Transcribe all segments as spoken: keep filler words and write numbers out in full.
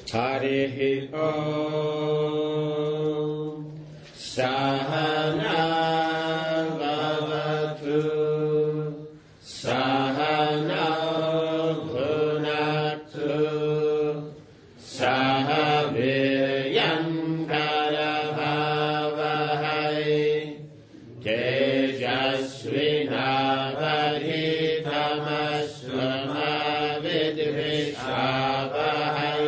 Harihi Om Sahana Bhavatu Sahana Bhunatu Sahaviryam Karavavahai Tejasvinavadhitamasvama Vidvishavahai.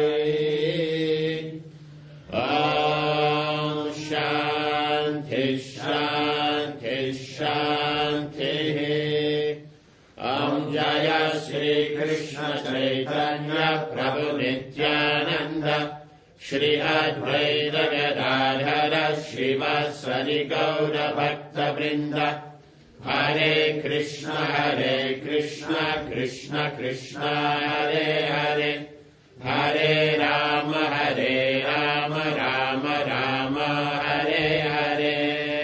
Krishna Chaitanya Prabhu Nityananda Shri Advaita Gadadhara Shrivasadi Gauda Bhakta Vrinda Hare Krishna Hare Krishna Krishna Krishna Hare Hare Hare Rama Hare Rama Rama Rama Hare Hare.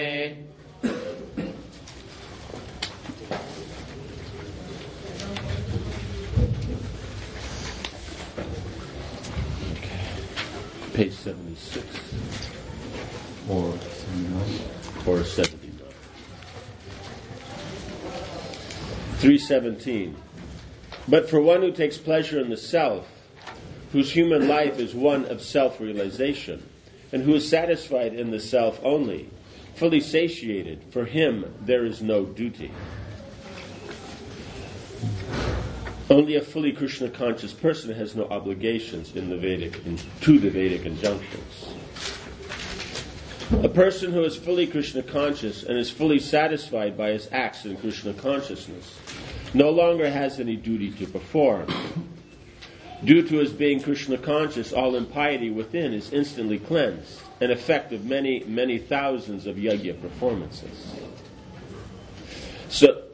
Page seventy-six or seventy-nine or seventy-nine. three seventeen. But for one who takes pleasure in the self, whose human life is one of self-realization, and who is satisfied in the self only, fully satiated, for him there is no duty. Only a fully Krishna-conscious person has no obligations in the Vedic, in, to the Vedic injunctions. A person who is fully Krishna-conscious and is fully satisfied by his acts in Krishna-consciousness no longer has any duty to perform. Due to his being Krishna-conscious, all impiety within is instantly cleansed, an effect of many, many thousands of yajna performances. So,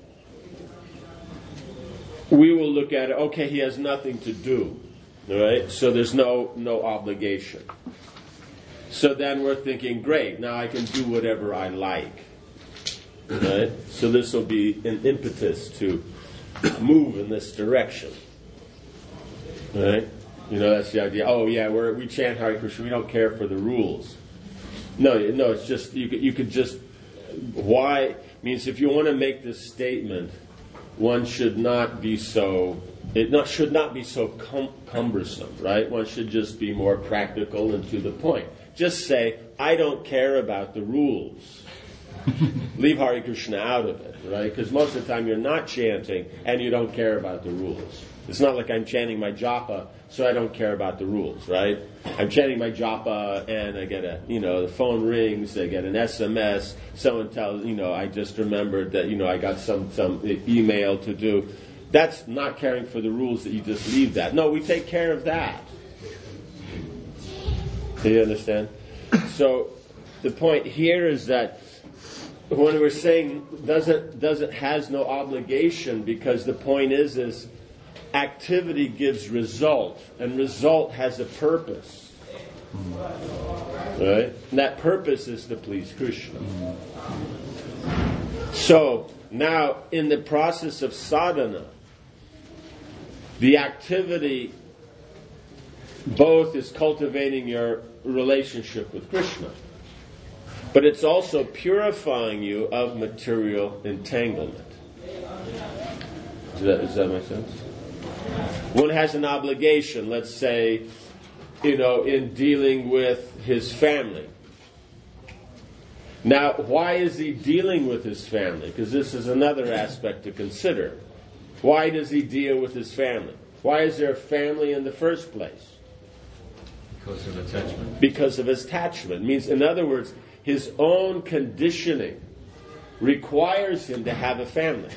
we will look at it, okay, he has nothing to do, right? So there's no no obligation. So then we're thinking, great, now I can do whatever I like, right? So this will be an impetus to move in this direction, right? You know, that's the idea. Oh yeah, we're, we chant Hare Krishna, we don't care for the rules. No, no, it's just, you could, you could just, why, means if you want to make this statement, one should not be so, it not, should not be so cum, cumbersome, right? One should just be more practical and to the point. Just say, I don't care about the rules. Leave Hare Krishna out of it, right? Because most of the time you're not chanting and you don't care about the rules. It's not like I'm chanting my japa, so I don't care about the rules, right? I'm chanting my japa and I get a, you know, the phone rings, I get an S M S, someone tells, you know, I just remembered that, you know, I got some, some email to do. That's not caring for the rules that you just leave that. No, we take care of that. Do you understand? So the point here is that when we're saying doesn't, doesn't, has no obligation, because the point is, is activity gives result, and result has a purpose. Right? And that purpose is to please Krishna. So, now, in the process of sadhana, the activity both is cultivating your relationship with Krishna, but it's also purifying you of material entanglement. Does that, does that make sense? One has an obligation, let's say, you know, in dealing with his family. Now, why is he dealing with his family? Because this is another aspect to consider. Why does he deal with his family? Why is there a family in the first place? Because of attachment. Because of his attachment. It means, in other words, his own conditioning requires him to have a family.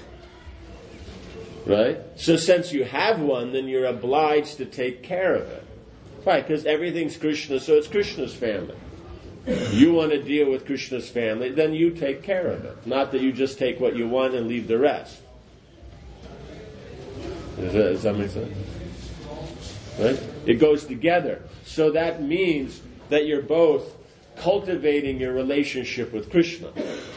Right? So since you have one, then you're obliged to take care of it. Right, because everything's Krishna, so it's Krishna's family. You want to deal with Krishna's family, then you take care of it. Not that you just take what you want and leave the rest. Does that, does that make sense? Right? It goes together. So that means that you're both cultivating your relationship with Krishna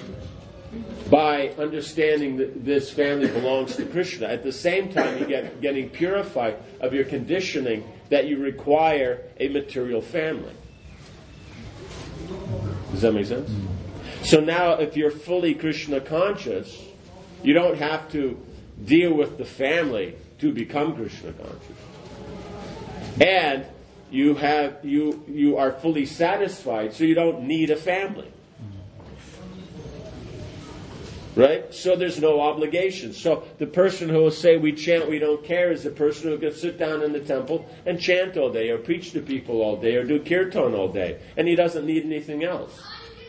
by understanding that this family belongs to Krishna. At the same time, you get getting purified of your conditioning that you require a material family. Does that make sense? So now if you're fully Krishna conscious, you don't have to deal with the family to become Krishna conscious. And you have you you are fully satisfied, so you don't need a family. Right? So there's no obligation. So the person who will say we chant, we don't care, is the person who can sit down in the temple and chant all day, or preach to people all day, or do kirtan all day, and he doesn't need anything else.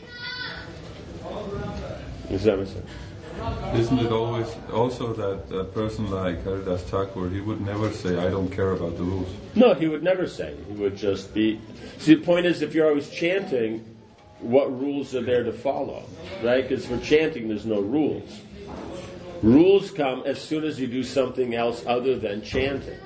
Does that make sense? Isn't it always also that a person like Haridas Thakur, he would never say, I don't care about the rules? No, he would never say. He would just be... See, the point is, if you're always chanting, what rules are there to follow? Right? Because for chanting, there's no rules. Rules come as soon as you do something else other than chanting.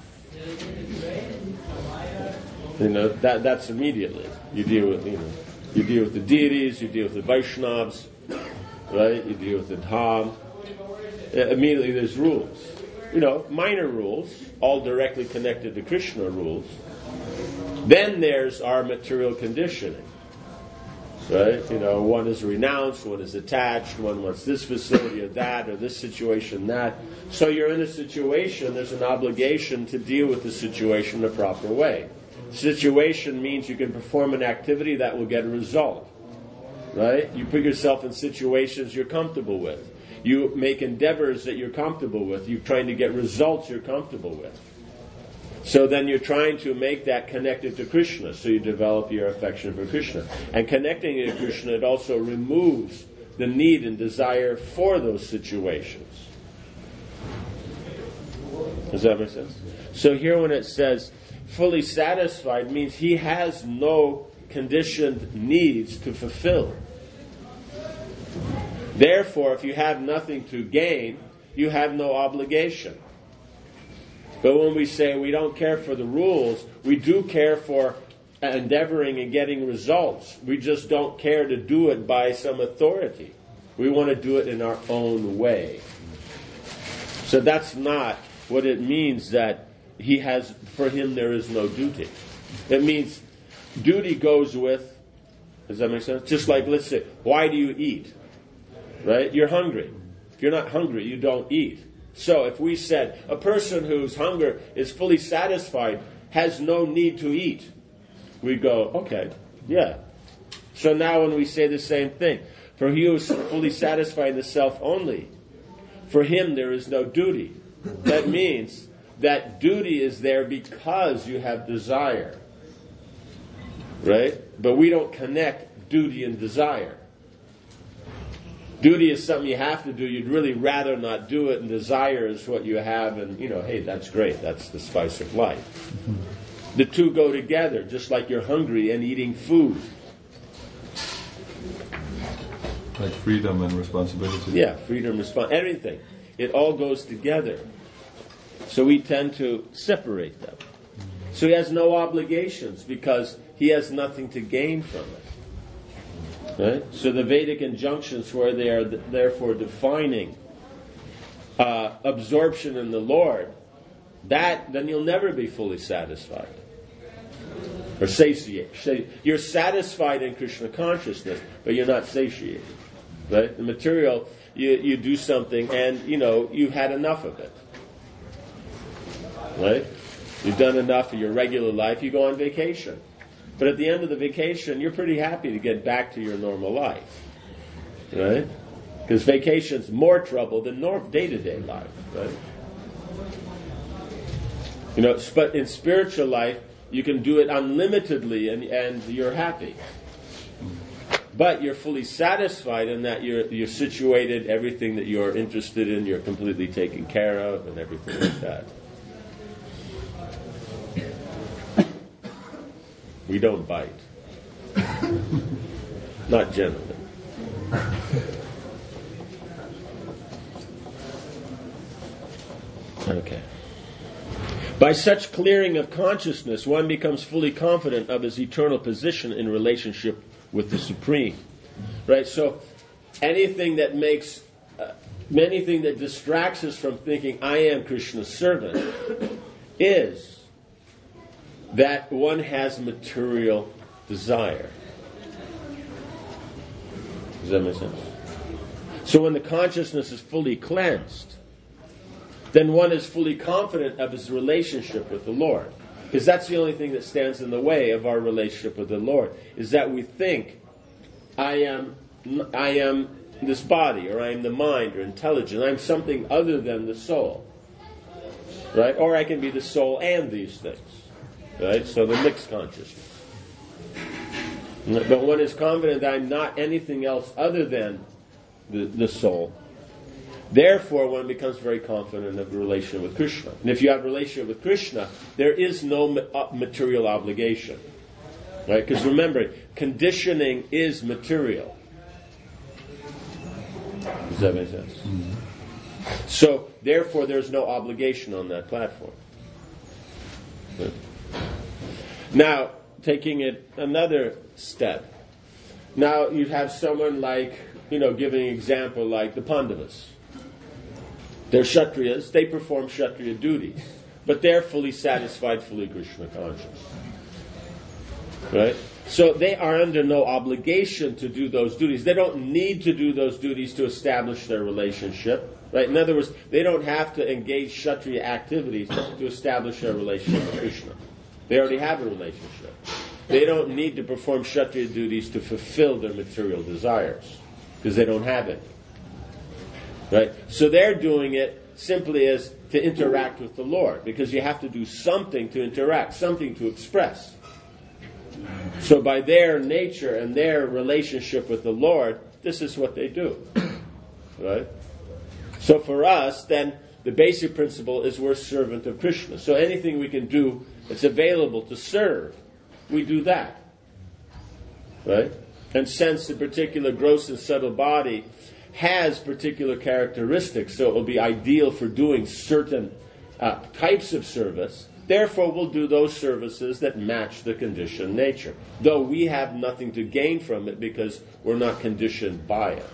You know, that that's immediately. You deal with, you know, you deal with the deities, you deal with the Vaishnavas, right? You deal with the Dham. Immediately there's rules. You know, minor rules, all directly connected to Krishna rules. Then there's our material conditioning. Right? You know, one is renounced, one is attached, one wants this facility or that, or this situation, that. So you're in a situation, there's an obligation to deal with the situation the proper way. Situation means you can perform an activity that will get a result. Right? You put yourself in situations you're comfortable with. You make endeavors that you're comfortable with. You're trying to get results you're comfortable with. So then you're trying to make that connected to Krishna. So you develop your affection for Krishna. And connecting to Krishna, it also removes the need and desire for those situations. Does that make sense? So here when it says fully satisfied means he has no conditioned needs to fulfill. Therefore, if you have nothing to gain, you have no obligation. But when we say we don't care for the rules, we do care for endeavoring and getting results. We just don't care to do it by some authority. We want to do it in our own way. So that's not what it means that he has, for him there is no duty. It means duty goes with, does that make sense? Just like, let's say, why do you eat? Right? You're hungry. If you're not hungry, you don't eat. So if we said a person whose hunger is fully satisfied has no need to eat, we go, okay, yeah. So now when we say the same thing, for he who is fully satisfied in the self only, for him there is no duty. That means that duty is there because you have desire. Right? But we don't connect duty and desire. Duty is something you have to do. You'd really rather not do it, and desire is what you have, and, you know, hey, that's great. That's the spice of life. Mm-hmm. The two go together, just like you're hungry and eating food. Like freedom and responsibility. Yeah, freedom, responsibility, everything. It all goes together. So we tend to separate them. So he has no obligations because he has nothing to gain from it. Right? So the Vedic injunctions where they are th- therefore defining uh, absorption in the Lord, that then you'll never be fully satisfied. Or satiated. You're satisfied in Krishna consciousness, but you're not satiated. Right? The material, you, you do something and, you know, you've had enough of it. Right? You've done enough of your regular life, you go on vacation. But at the end of the vacation, you're pretty happy to get back to your normal life. Right? Because vacation's more trouble than norm- day-to-day life. Right? You know, but in spiritual life, you can do it unlimitedly and, and you're happy. But you're fully satisfied in that you're, you're situated, everything that you're interested in, you're completely taken care of and everything like that. We don't bite. Not generally. Okay. By such clearing of consciousness, one becomes fully confident of his eternal position in relationship with the Supreme. Right? So, anything that makes, uh, anything that distracts us from thinking, I am Krishna's servant, is that one has material desire. Does that make sense? So when the consciousness is fully cleansed, then one is fully confident of his relationship with the Lord. Because that's the only thing that stands in the way of our relationship with the Lord, is that we think, I am, I am this body, or I am the mind, or intelligence. I'm something other than the soul. Right? Or I can be the soul and these things. Right? So the mixed consciousness. But one is confident that I'm not anything else other than the, the soul. Therefore, one becomes very confident of the relation with Krishna. And if you have a relationship with Krishna, there is no material obligation. Right? Because remember, conditioning is material. Does that make sense? Mm-hmm. So, therefore, there's no obligation on that platform. Right? Now, taking it another step. Now, you have someone like, you know, giving an example like the Pandavas. They're Kshatriyas, they perform Kshatriya duties, but they're fully satisfied, fully Krishna conscious. Right? So they are under no obligation to do those duties. They don't need to do those duties to establish their relationship. Right? In other words, they don't have to engage Kshatriya activities to establish their relationship with Krishna. They already have a relationship. They don't need to perform Kshatriya duties to fulfill their material desires, because they don't have it. Right? So they're doing it simply as to interact with the Lord, because you have to do something to interact, something to express. So by their nature and their relationship with the Lord, this is what they do. Right? So for us, then, the basic principle is we're servant of Krishna. So anything we can do that's available to serve, we do that. Right? And since the particular gross and subtle body has particular characteristics, so it will be ideal for doing certain uh, types of service, therefore we'll do those services that match the conditioned nature, though we have nothing to gain from it because we're not conditioned by it.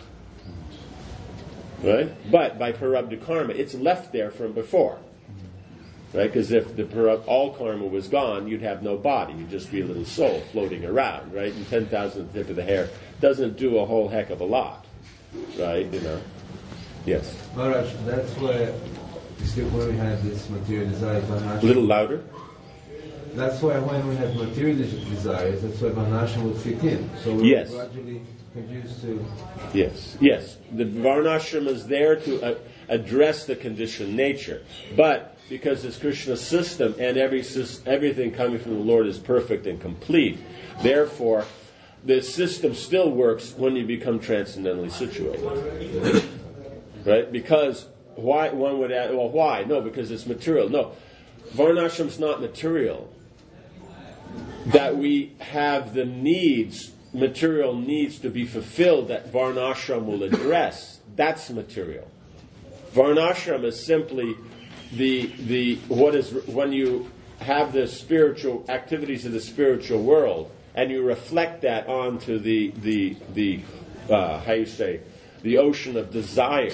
Right? But by parabdha karma, it's left there from before. Right? Because if the parab- all karma was gone, you'd have no body. You'd just be a little soul floating around. Right? And ten thousandth tip of the hair doesn't do a whole heck of a lot. Right, you know. Yes. Maharaj, that's why you see when we have this material desire, Varnashram. A little louder. That's why when we have material desires, that's why Varnashram will fit in. So we're yes. gradually reduced to. Yes, yes. The Varnashram is there to uh, address the conditioned nature, but because it's Krishna's system and every everything coming from the Lord is perfect and complete, therefore, the system still works when you become transcendently situated. Right? Because why one would add, well, why? No, because it's material. No. Varnashram's not material. That we have the needs, material needs to be fulfilled that Varnashram will address. That's material. Varnashram is simply the the what is when you have the spiritual activities of the spiritual world, and you reflect that onto the the the uh, how you say the ocean of desire.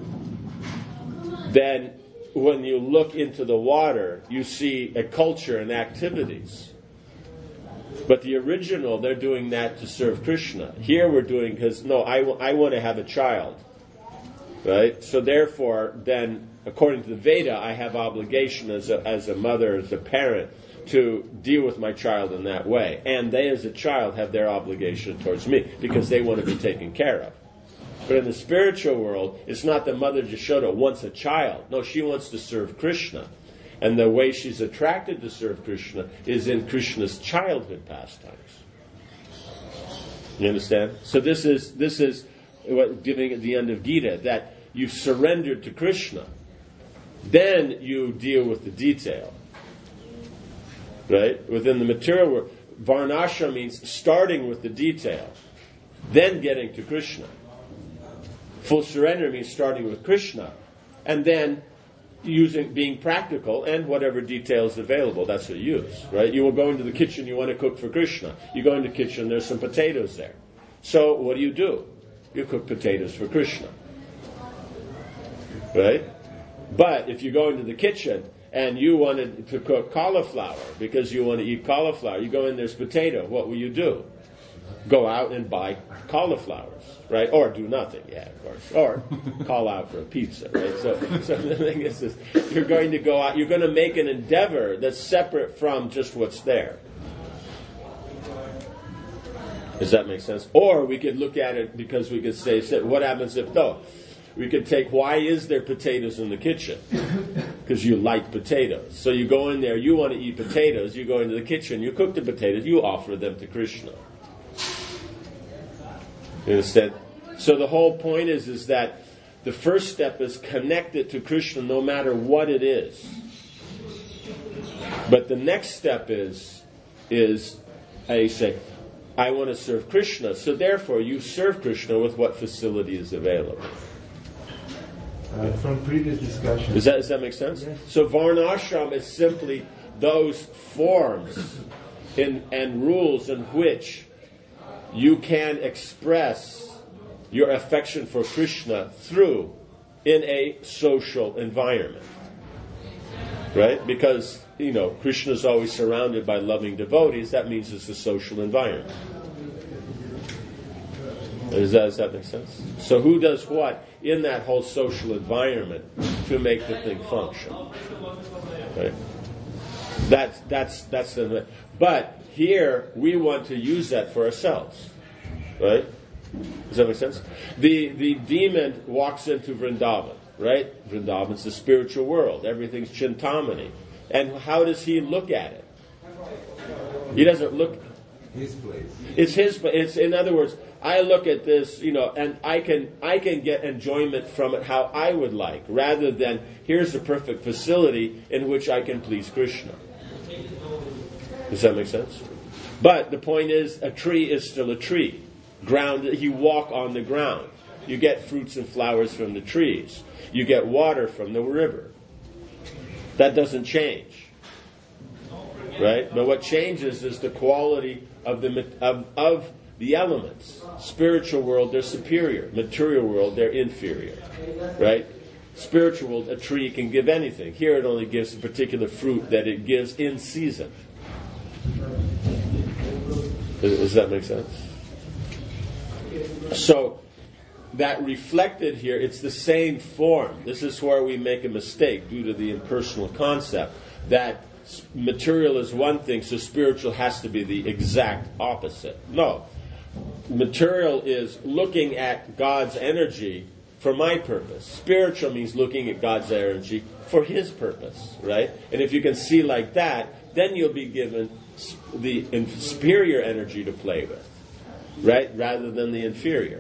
Then, when you look into the water, you see a culture and activities. But the original, they're doing that to serve Krishna. Here, we're doing because no, I, w- I want to have a child, right? So therefore, then, according to the Veda, I have obligation as a as a mother, as a parent, to deal with my child in that way. And they, as a child, have their obligation towards me because they want to be taken care of. But in the spiritual world, it's not that Mother Yashoda wants a child. No, she wants to serve Krishna. And the way she's attracted to serve Krishna is in Krishna's childhood pastimes. You understand? So this is this is what giving at the end of Gita, that you've surrendered to Krishna. Then you deal with the detail. Right? Within the material world, Varnashram means starting with the detail, then getting to Krishna. Full surrender means starting with Krishna, and then using, being practical, and whatever details available, that's what you use. Right? You will go into the kitchen, you want to cook for Krishna. You go into the kitchen, there's some potatoes there. So what do you do? You cook potatoes for Krishna. Right? But if you go into the kitchen and you wanted to cook cauliflower because you want to eat cauliflower. You go in, there's potato. What will you do? Go out and buy cauliflowers, right? Or do nothing, yeah, of course. Or call out for a pizza, right? So, so the thing is, is, you're going to go out, you're going to make an endeavor that's separate from just what's there. Does that make sense? Or we could look at it because we could say, say what happens if though? We could take, why is there potatoes in the kitchen? Because you like potatoes. So you go in there, you want to eat potatoes, you go into the kitchen, you cook the potatoes, you offer them to Krishna. You understand? So the whole point is, is that the first step is connect it to Krishna no matter what it is. But the next step is, is I say, I want to serve Krishna. So therefore you serve Krishna with what facility is available. Uh, from previous discussion. Does that, does that make sense? Yes. So Varnashram is simply those forms in, and rules in which you can express your affection for Krishna through in a social environment. Right? Because, you know, Krishna is always surrounded by loving devotees. That means it's a social environment. Does that, does that make sense? So who does what in that whole social environment to make the thing function? Right? That's that's that's the. But here we want to use that for ourselves, right? Does that make sense? The the demon walks into Vrindavan, right? Vrindavan's the spiritual world. Everything's Chintamani, and how does he look at it? He doesn't look. His place. It's his. It's in other words, I look at this, you know, and I can I can get enjoyment from it how I would like, rather than here's the perfect facility in which I can please Krishna. Does that make sense? But the point is, a tree is still a tree. Ground. You walk on the ground. You get fruits and flowers from the trees. You get water from the river. That doesn't change, right? But what changes is the quality of the of, of the elements. Spiritual world, they're superior. Material world, they're inferior, right? Spiritual world, a tree can give anything. Here, it only gives a particular fruit that it gives in season. Does, does that make sense? So, that reflected here, it's the same form. This is where we make a mistake due to the impersonal concept that material is one thing, so spiritual has to be the exact opposite. No. Material is looking at God's energy for my purpose. Spiritual means looking at God's energy for His purpose, right? And if you can see like that, then you'll be given the superior energy to play with, right? Rather than the inferior.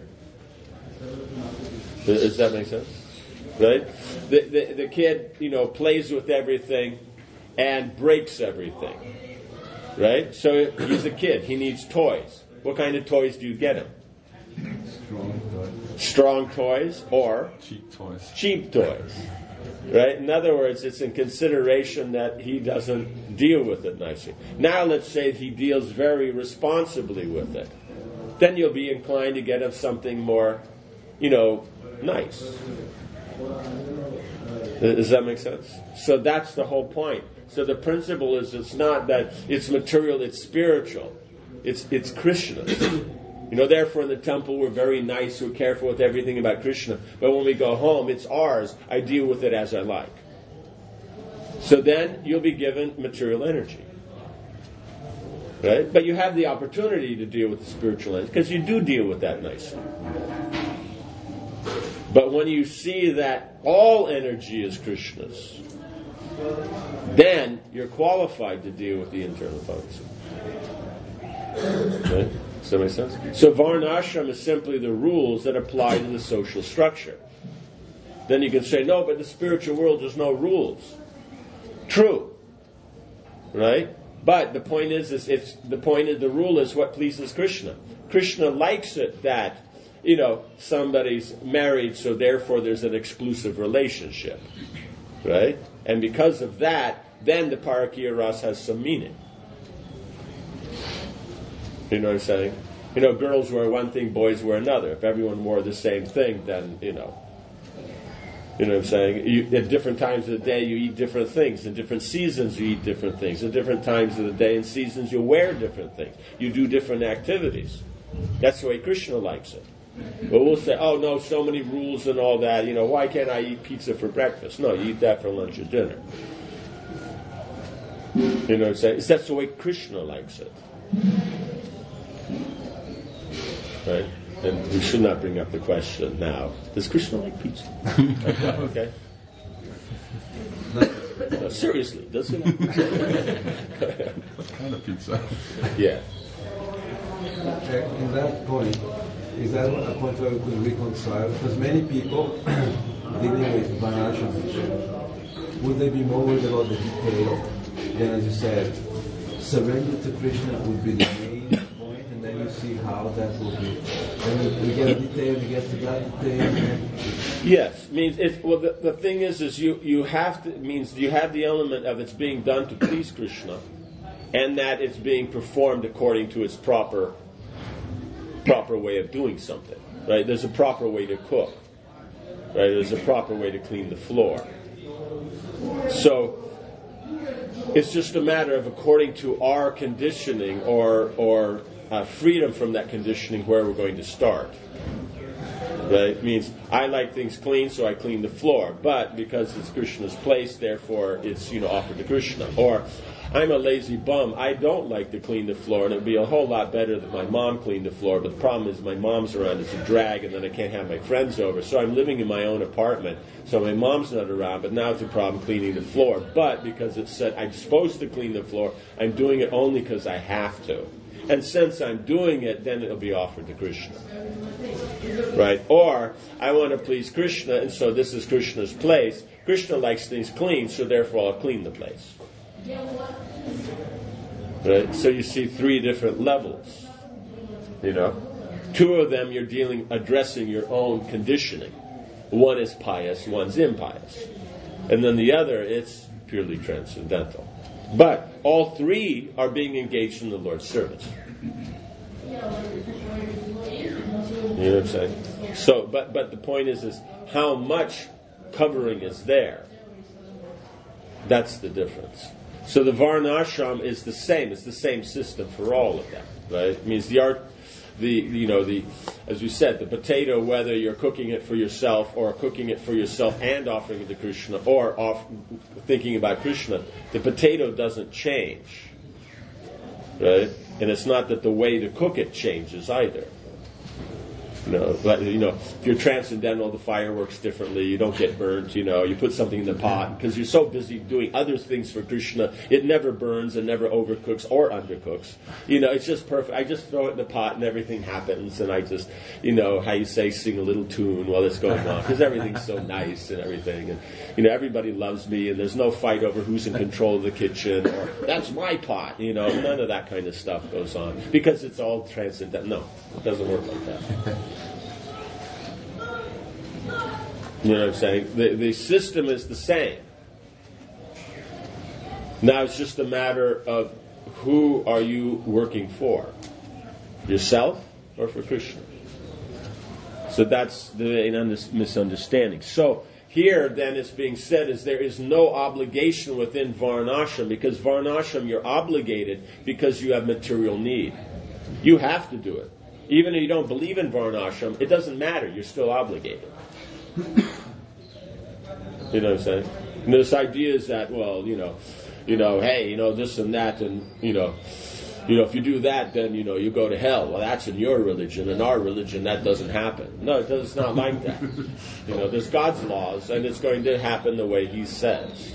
Does that make sense? Right? The, the, the kid, you know, plays with everything and breaks everything. Right? So he's a kid. He needs toys. What kind of toys do you get him? Strong toys. Strong toys or? Cheap toys. Cheap toys. Right? In other words, it's in consideration that he doesn't deal with it nicely. Now let's say he deals very responsibly with it. Then you'll be inclined to get him something more, you know, nice. Does that make sense? So that's the whole point. So the principle is, it's not that it's material, it's spiritual. It's it's Krishna. You know, therefore in the temple we're very nice, we're careful with everything about Krishna. But when we go home, it's ours. I deal with it as I like. So then you'll be given material energy. Right? But you have the opportunity to deal with the spiritual energy, because you do deal with that nicely. But when you see that all energy is Krishna's, then you're qualified to deal with the internal potency. Okay? Does that make sense? So Varnashram is simply the rules that apply to the social structure. Then you can say, no, but the spiritual world, there's no rules. True. Right? But the point is, is it's, the point of the rule is what pleases Krishna. Krishna likes it that, you know, somebody's married, so therefore there's an exclusive relationship. Right? And because of that, then the Parakiya Rasa has some meaning. You know what I'm saying? You know, girls wear one thing, boys wear another. If everyone wore the same thing, then, you know, You know what I'm saying? You, at different times of the day, you eat different things. In different seasons, you eat different things. At different times of the day and seasons, you wear different things. You do different activities. That's the way Krishna likes it. But we'll say, oh, no, so many rules and all that. You know, why can't I eat pizza for breakfast? No, you eat that for lunch or dinner. You know what I'm saying? That's the way Krishna likes it. Right? And we should not bring up the question now. Does Krishna like pizza? Okay. No, seriously, does he like pizza? What kind of pizza? Yeah. In that point, is that a point where we could reconcile? Because many people dealing with Varnashram, would they be more worried about the detail than, as you said, surrender to Krishna would be the main point, and then you see how that will be. Then we get a detail, we get to that detail. Yes, means it. Well, the, the thing is, is you you have to means you have the element of it's being done to please Krishna, and that it's being performed according to its proper proper way of doing something. Right? There's a proper way to cook. Right? There's a proper way to clean the floor. So it's just a matter of according to our conditioning or or uh, freedom from that conditioning where we're going to start. Right? It means I like things clean, so I clean the floor. But because it's Krishna's place, therefore it's, you know, offered to Krishna. Or I'm a lazy bum. I don't like to clean the floor, and it would be a whole lot better that my mom cleaned the floor. But the problem is my mom's around. It's a drag, and then I can't have my friends over. So I'm living in my own apartment. So my mom's not around, but now it's a problem cleaning the floor. But because it said I'm supposed to clean the floor, I'm doing it only because I have to. And since I'm doing it, then it'll be offered to Krishna. Right? Or, I want to please Krishna, and so this is Krishna's place. Krishna likes things clean, so therefore I'll clean the place. Right? So you see three different levels. You know? Two of them you're dealing, addressing your own conditioning. One is pious, one's impious. And then the other, it's purely transcendental. But all three are being engaged in the Lord's service. You know what I'm saying? So, but but the point is, is how much covering is there. That's the difference. So the Varnashram is the same. It's the same system for all of them, right? It means the art, the you know the, as we said, the potato. Whether you're cooking it for yourself or cooking it for yourself and offering it to Krishna, or off, thinking about Krishna, the potato doesn't change, right? And it's not that the way to cook it changes either. You know, but, you know, if you're transcendental, the fire works differently. You don't get burnt. You know, you put something in the pot because you're so busy doing other things for Krishna. It never burns and never overcooks or undercooks. You know, it's just perfect. I just throw it in the pot and everything happens, and I just, you know, how you say, sing a little tune while it's going on because everything's so nice and everything. And you know, everybody loves me, and there's no fight over who's in control of the kitchen or that's my pot. You know, none of that kind of stuff goes on because it's all transcendental. No, it doesn't work like that. You know what I'm saying? The, the system is the same. Now it's just a matter of who are you working for? Yourself or for Krishna? So that's the misunderstanding. So here then it's being said is there is no obligation within Varnashram, because Varnashram you're obligated because you have material need. You have to do it. Even if you don't believe in Varnashram, it doesn't matter. You're still obligated. You know what I'm saying? And this idea is that, well, you know, you know, hey, you know, this and that, and you know, you know, if you do that, then you know, you go to hell. Well, that's in your religion. In our religion, that doesn't happen. No, it does, it's not like that. You know, there's God's laws, and it's going to happen the way He says.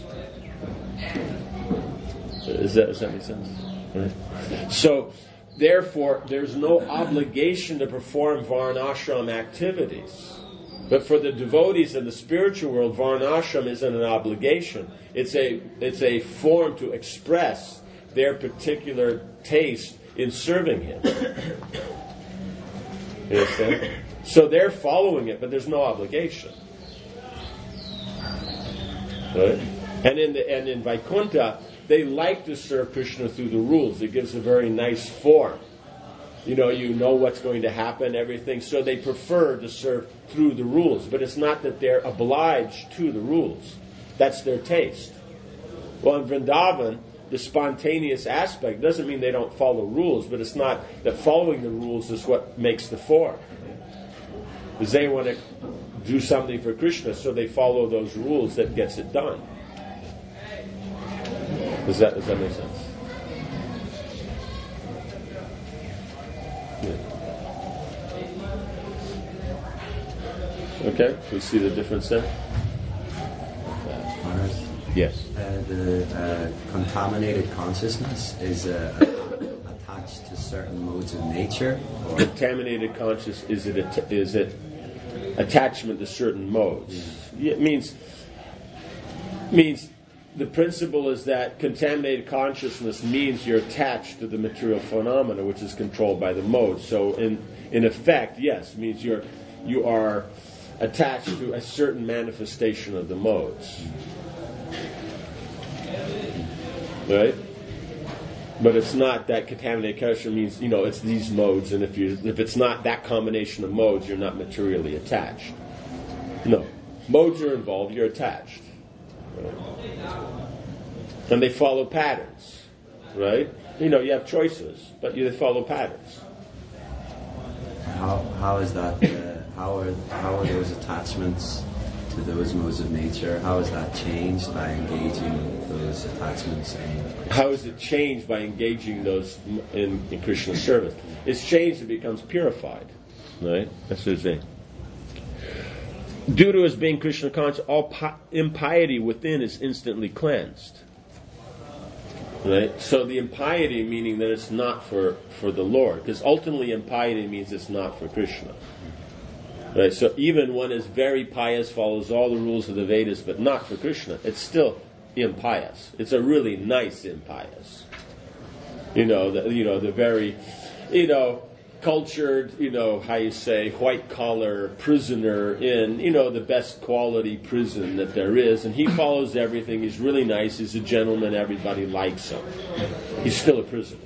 Is that, does that make sense? Right. So. Therefore, there's no obligation to perform Varnashram activities. But for the devotees in the spiritual world, Varnashram isn't an obligation. It's a it's a form to express their particular taste in serving Him. You understand? So they're following it, but there's no obligation. Right? And in the and in Vaikuntha, they like to serve Krishna through the rules. It gives a very nice form. You know, you know what's going to happen, everything. So they prefer to serve through the rules. But it's not that they're obliged to the rules. That's their taste. Well, in Vrindavan, the spontaneous aspect doesn't mean they don't follow rules, but it's not that following the rules is what makes the form. Because they want to do something for Krishna, so they follow those rules that gets it done. Does that, does that make sense? Okay, we see the difference there? Honors. Yes. Uh, the uh, contaminated consciousness is uh, attached to certain modes of nature? Or? Contaminated conscious, is it, a, is it attachment to certain modes? Yeah, it means, means the principle is that contaminated consciousness means you're attached to the material phenomena, which is controlled by the modes. So in, in effect, yes, it means you're, you are attached to a certain manifestation of the modes. Right? But it's not that contaminated consciousness means, you know, it's these modes, and if you if it's not that combination of modes, you're not materially attached. No. Modes are involved, you're attached. Right? And they follow patterns. Right? You know, you have choices, but you follow patterns. How how is that uh, how are how are those attachments to those modes of nature, how is that changed by engaging those attachments in? How is it changed by engaging those in, in Krishna service? It's changed, it becomes purified. Right? That's what it's saying. Due to his being Krishna conscious, all pi- impiety within is instantly cleansed. Right? So the impiety meaning that it's not for, for the Lord, because ultimately impiety means it's not for Krishna. Right? So even one is very pious, follows all the rules of the Vedas, but not for Krishna, it's still impious. It's a really nice impious. You know, the, you know, the very, you know, cultured, you know, how you say, white collar prisoner in, you know, the best quality prison that there is, and he follows everything. He's really nice. He's a gentleman. Everybody likes him. He's still a prisoner.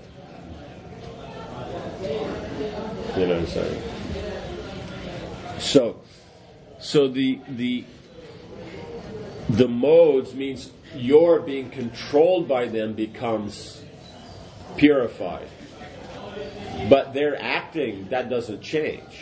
You know what I'm saying? So, so the the the modes means your being controlled by them becomes purified. But their acting, that doesn't change.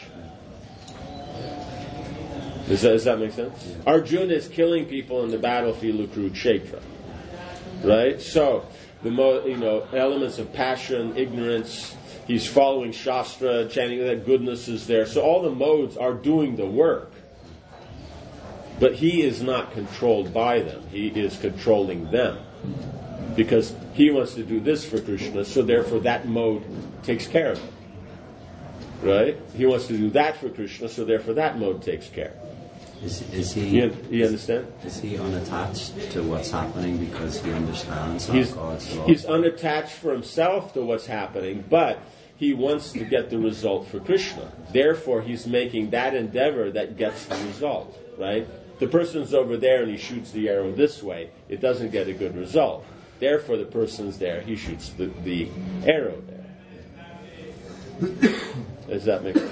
Does that, does that make sense? Yeah. Arjuna is killing people in the battlefield of Kurukshetra. Right? So, the mo- you know, elements of passion, ignorance, he's following Shastra, chanting that goodness is there. So all the modes are doing the work. But he is not controlled by them. He is controlling them. Because he wants to do this for Krishna, so therefore that mode takes care of it. Right? He wants to do that for Krishna, so therefore that mode takes care. Is, is he? You, you understand? Is he unattached to what's happening because he understands how he's, God's law? He's unattached for himself to what's happening, but he wants to get the result for Krishna. Therefore, he's making that endeavor that gets the result. Right? The person's over there and he shoots the arrow this way. It doesn't get a good result. Therefore, the person's there. He shoots the, the arrow there. Does that make sense?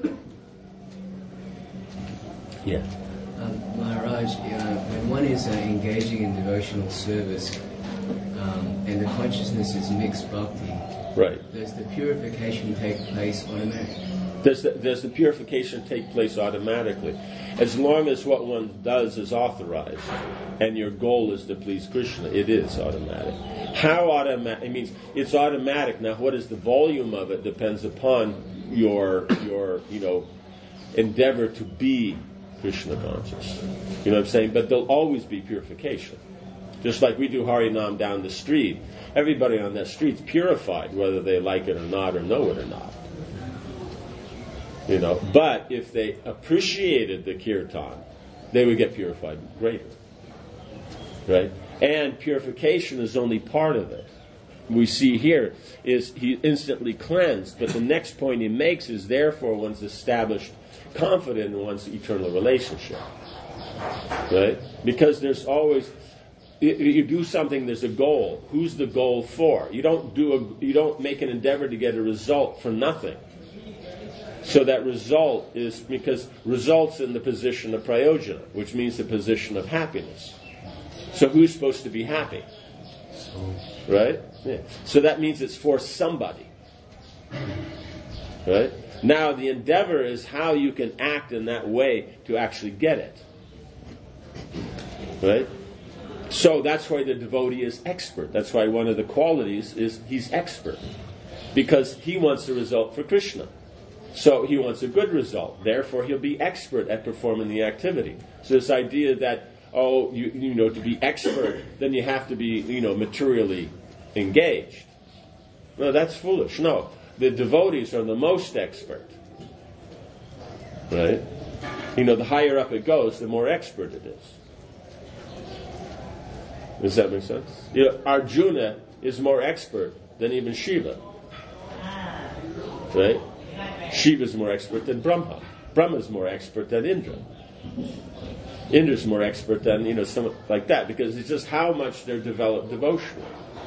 Yeah. Um, Maharaj, uh, when one is uh, engaging in devotional service um, and the consciousness is mixed bhakti, right. Does the purification take place automatically? Does the, does the purification take place automatically? As long as what one does is authorized and your goal is to please Krishna, it is automatic. How automatic? It means it's automatic. Now, what is the volume of it depends upon your your you know endeavor to be Krishna conscious. You know what I'm saying? But there'll always be purification. Just like we do Harinam down the street, everybody on that street's purified, whether they like it or not or know it or not. You know, but if they appreciated the kirtan, they would get purified greater. Right? And purification is only part of it. We see here is he instantly cleansed, but the next point he makes is therefore one's established confident in one's eternal relationship. Right? Because there's always, you, you do something, there's a goal. Who's the goal for? You don't do a, you don't make an endeavor to get a result for nothing. So that result is because results in the position of prayojana, which means the position of happiness. So who's supposed to be happy? Right? Yeah. So that means it's for somebody. Right? Now the endeavor is how you can act in that way to actually get it. Right? So that's why the devotee is expert. That's why one of the qualities is he's expert. Because he wants the result for Krishna. So he wants a good result. Therefore he'll be expert at performing the activity. So this idea that, oh, you, you know, to be expert, then you have to be, you know, materially engaged. No, that's foolish. No. The devotees are the most expert. Right? You know, the higher up it goes, the more expert it is. Does that make sense? You know, Arjuna is more expert than even Shiva. Right? Shiva is more expert than Brahma. Brahma is more expert than Indra. Indra is more expert than, you know, someone like that, because it's just how much they're developed devotionally.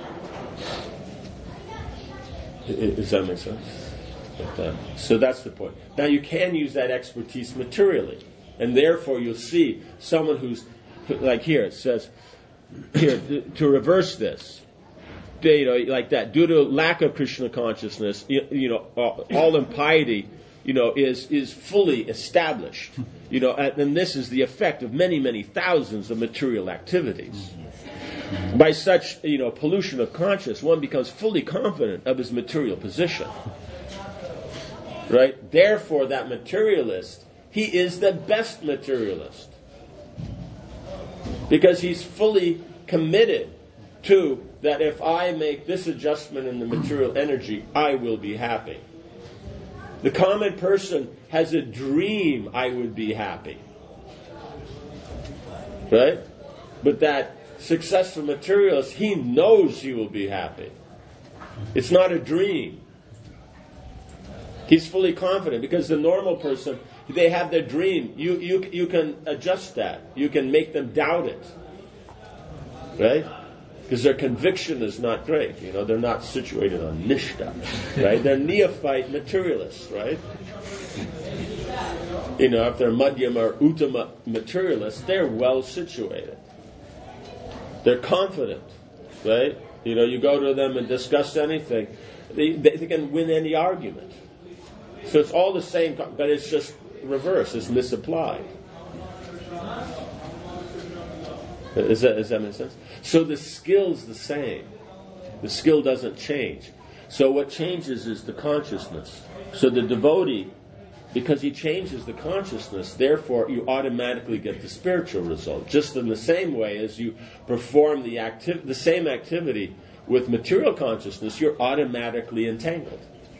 Does that make sense? Like that. So that's the point. Now you can use that expertise materially, and therefore you'll see someone who's, like here it says, here to reverse this, you know, like that, due to lack of Krishna consciousness, you, you know, all, all impiety, you know, is is fully established, you know, and, and this is the effect of many many thousands of material activities. By such, you know, pollution of conscience, one becomes fully confident of his material position. Right? Therefore, that materialist, he is the best materialist. Because he's fully committed to that if I make this adjustment in the material energy, I will be happy. The common person has a dream I would be happy. Right? But that successful materialist, he knows he will be happy. It's not a dream. He's fully confident, because the normal person, they have their dream. You you you can adjust that. You can make them doubt it. Right? Because their conviction is not great. You know, they're not situated on nishta. Right? They're neophyte materialists, right? You know, if they're madhyama or uttama materialists, they're well situated. They're confident, right? You know, you go to them and discuss anything, they, they, they can win any argument. So it's all the same, but it's just reverse. It's misapplied. Is that, does that make sense? So the skill's the same. The skill doesn't change. So what changes is the consciousness. So the devotee, because he changes the consciousness, therefore you automatically get the spiritual result. Just in the same way as you perform the acti- the same activity with material consciousness, you're automatically entangled.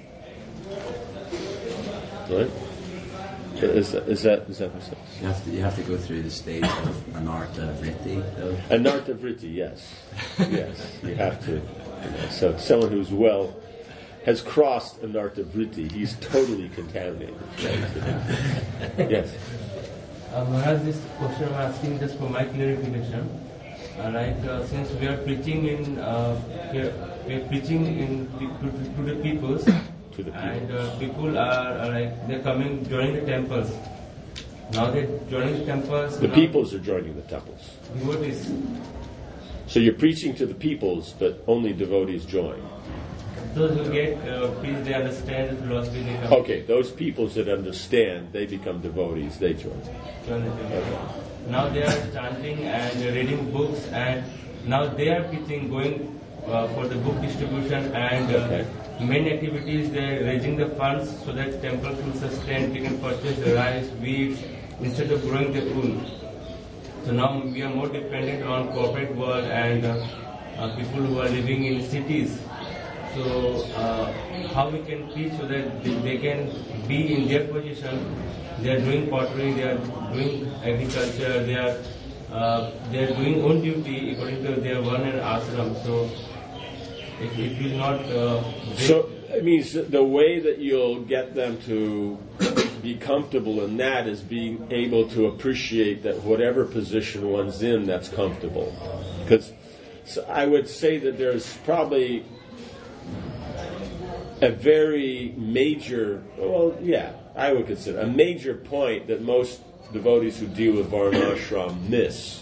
Right? Is that, is that, is that what sense? You have to, you have to go through the stage of anartha vritti, though. Anartha vritti, yes. Yes, you have to. You know, so someone who's well, has crossed anartha vritti, he's totally contaminated. Yes. Uh, Maharaj, this question I'm asking just for my clarification. Uh, like uh, since we are preaching in, uh, we, are, we are preaching in to, to, to the peoples, to the people. and uh, people are, are like they're coming joining the temples. Now they're joining the temples. The peoples are joining the temples. Devotees. So you're preaching to the peoples, but only devotees join. Those who get uh, peace, they understand the philosophy. They come. Okay, those peoples that understand, they become devotees. They join. join the temple. Now they are chanting and reading books, and now they are preaching, going uh, for the book distribution and uh, Okay. main activities. They are raising the funds so that temple will sustain. They can purchase the rice, wheat instead of growing the food. So now we are more dependent on corporate world and uh, uh, people who are living in cities. So uh, how we can teach so that they, they can be in their position? They are doing pottery, they are doing agriculture, they are uh, they are doing own duty according to their varna and ashram. So it, it will not. Uh, So it means that the way that you'll get them to be comfortable in that is being able to appreciate that whatever position one's in, that's comfortable. Because so I would say that there's probably a very major, well, yeah, I would consider a major point that most devotees who deal with Varnashram miss.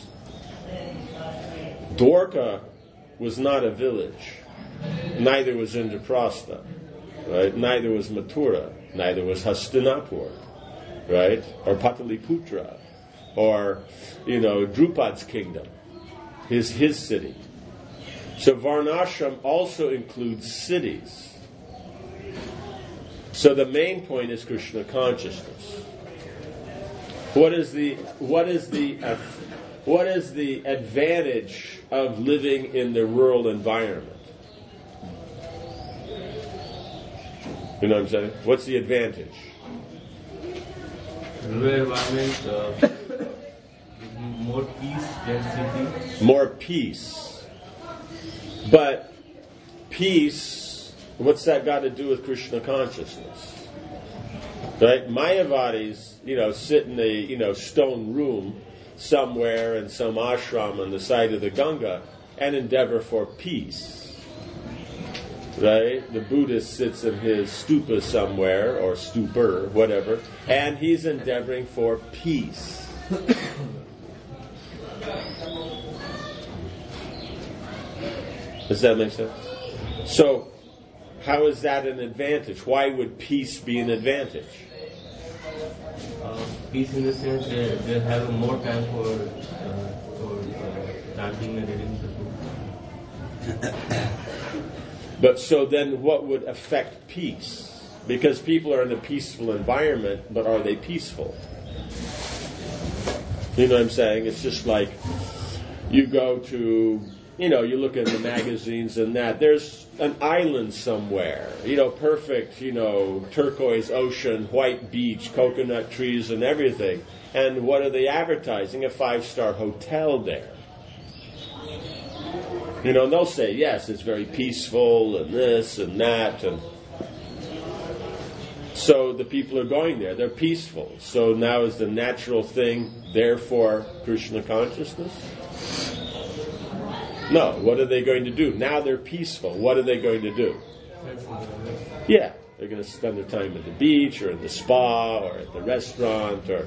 Dwarka was not a village. Neither was Indraprastha. Right? Neither was Mathura. Neither was Hastinapur. Right? Or Pataliputra. Or, you know, Drupad's kingdom. His, his city. So Varnashram also includes cities. So the main point is Krishna consciousness. What is the what is the uh, what is the advantage of living in the rural environment? You know what I'm saying? What's the advantage? Rural environment, uh, more peace than city. More peace. But peace, what's that got to do with Krishna consciousness? Right? Mayavadis, you know, sit in a, you know, stone room somewhere in some ashram on the side of the Ganga and endeavor for peace. Right? The Buddhist sits in his stupa somewhere, or stupor, whatever, and he's endeavoring for peace. Does that make sense? So, how is that an advantage? Why would peace be an advantage? Uh, peace in the sense that they have more time for uh, for uh, chanting and reading the book. But so then what would affect peace? Because people are in a peaceful environment, but are they peaceful? You know what I'm saying? It's just like you go to, you know, you look at the magazines and that. There's an island somewhere, you know, perfect, you know, turquoise ocean, white beach, coconut trees and everything. And what are they advertising? A five-star hotel there. You know, and they'll say, yes, it's very peaceful and this and that. And so the people are going there. They're peaceful. So now is the natural thing, therefore, Krishna consciousness? No. What are they going to do? Now they're peaceful. What are they going to do? Yeah. They're going to spend their time at the beach or in the spa or at the restaurant or...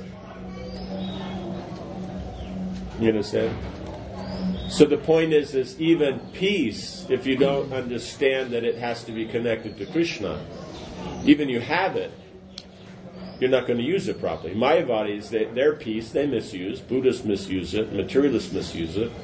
You understand? So the point is, is even peace, if you don't understand that it has to be connected to Krishna, even you have it, you're not going to use it properly. Mayavadis, they, their peace, they misuse. Buddhists misuse it. Materialists misuse it.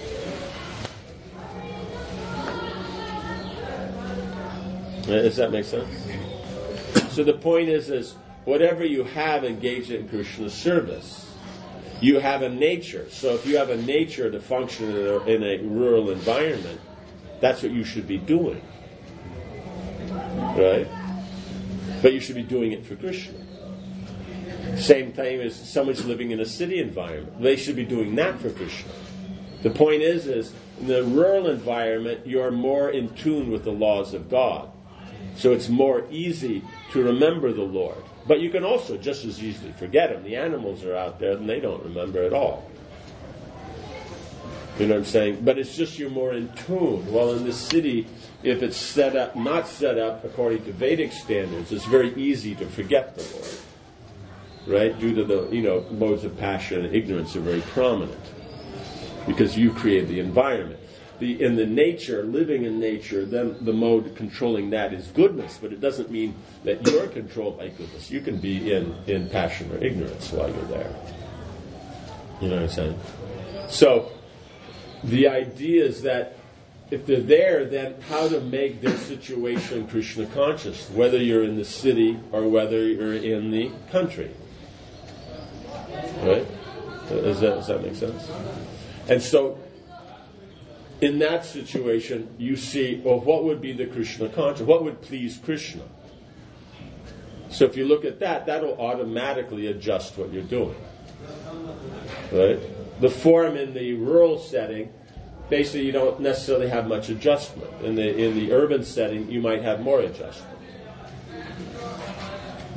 Does that make sense? So the point is, is whatever you have, engage it in Krishna's service. You have a nature. So if you have a nature to function in a, in a rural environment, that's what you should be doing. Right? But you should be doing it for Krishna. Same time as someone's living in a city environment. They should be doing that for Krishna. The point is, is in the rural environment, you're more in tune with the laws of God. So it's more easy to remember the Lord. But you can also just as easily forget him. The animals are out there and they don't remember at all. You know what I'm saying? But it's just you're more in tune. While in the city, if it's set up, not set up according to Vedic standards, it's very easy to forget the Lord. Right? Due to the, you know, modes of passion and ignorance are very prominent. Because you create the environment. The, in the nature, living in nature, then the mode controlling that is goodness, but it doesn't mean that you're controlled by goodness. You can be in, in passion or ignorance while you're there. You know what I'm saying? So, the idea is that if they're there, then how to make their situation Krishna conscious, whether you're in the city or whether you're in the country. Right? Does that, does that make sense? And so, in that situation, you see, well, what would be the Krishna consciousness? What would please Krishna? So if you look at that, that'll automatically adjust what you're doing. Right? The form in the rural setting, basically you don't necessarily have much adjustment. In the in the urban setting, you might have more adjustment.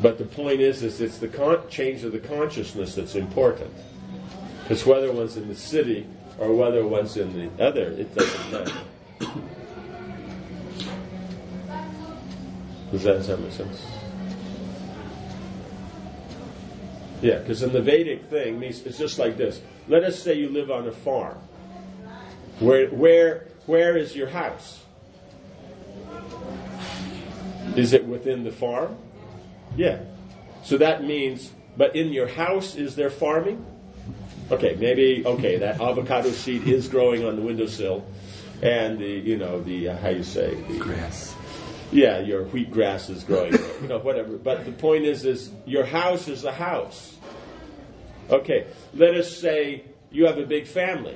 But the point is, is it's the con- change of the consciousness that's important. Because whether one's in the city or whether one's in the other, it doesn't matter. Does that, does that make sense? Yeah, because in the Vedic thing, means it's just like this. Let us say you live on a farm. Where, where, where is your house? Is it within the farm? Yeah. So that means, but in your house, is there farming? Okay, maybe, okay, that avocado seed is growing on the windowsill, and the, you know, the, uh, how you say? The Grass. Yeah, your wheat grass is growing, you know, whatever. But the point is, is your house is a house. Okay, let us say you have a big family.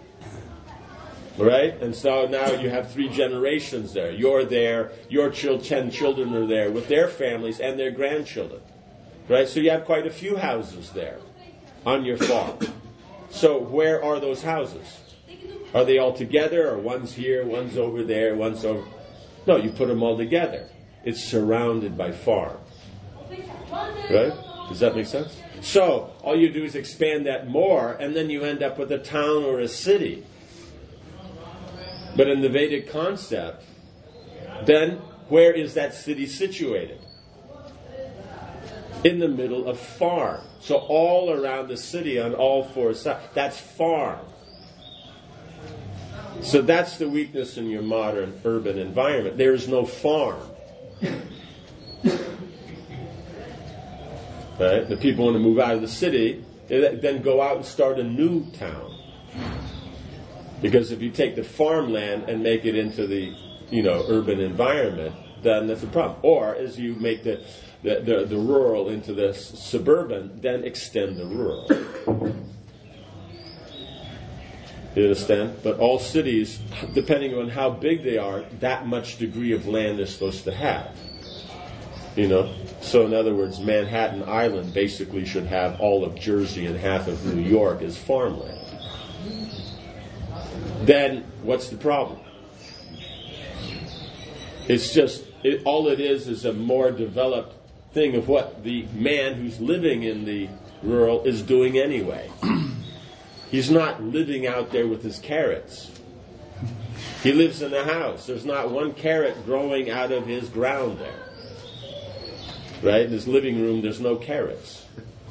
Right? And so now you have three generations there. You're there, your chil- ten children are there with their families and their grandchildren. Right? So you have quite a few houses there on your farm. So where are those houses? Are they all together, or one's here, one's over there, one's over... No, you put them all together. It's surrounded by farm. Right? Does that make sense? So, all you do is expand that more, and then you end up with a town or a city. But in the Vedic concept, then where is that city situated? In the middle of farm. So all around the city on all four sides, that's farm. So that's the weakness in your modern urban environment. There is no farm. Right? The people want to move out of the city, they then go out and start a new town. Because if you take the farmland and make it into the, you know, urban environment, then that's a problem. Or as you make the the, the, the rural into the s- suburban, then extend the rural. You understand? But all cities, depending on how big they are, that much degree of land they're supposed to have. You know? So in other words, Manhattan Island basically should have all of Jersey and half of New York as farmland. Then what's the problem? It's just, it, all it is is a more developed thing of what the man who's living in the rural is doing anyway. He's not living out there with his carrots. He lives in a house. There's not one carrot growing out of his ground there. Right? In his living room, there's no carrots.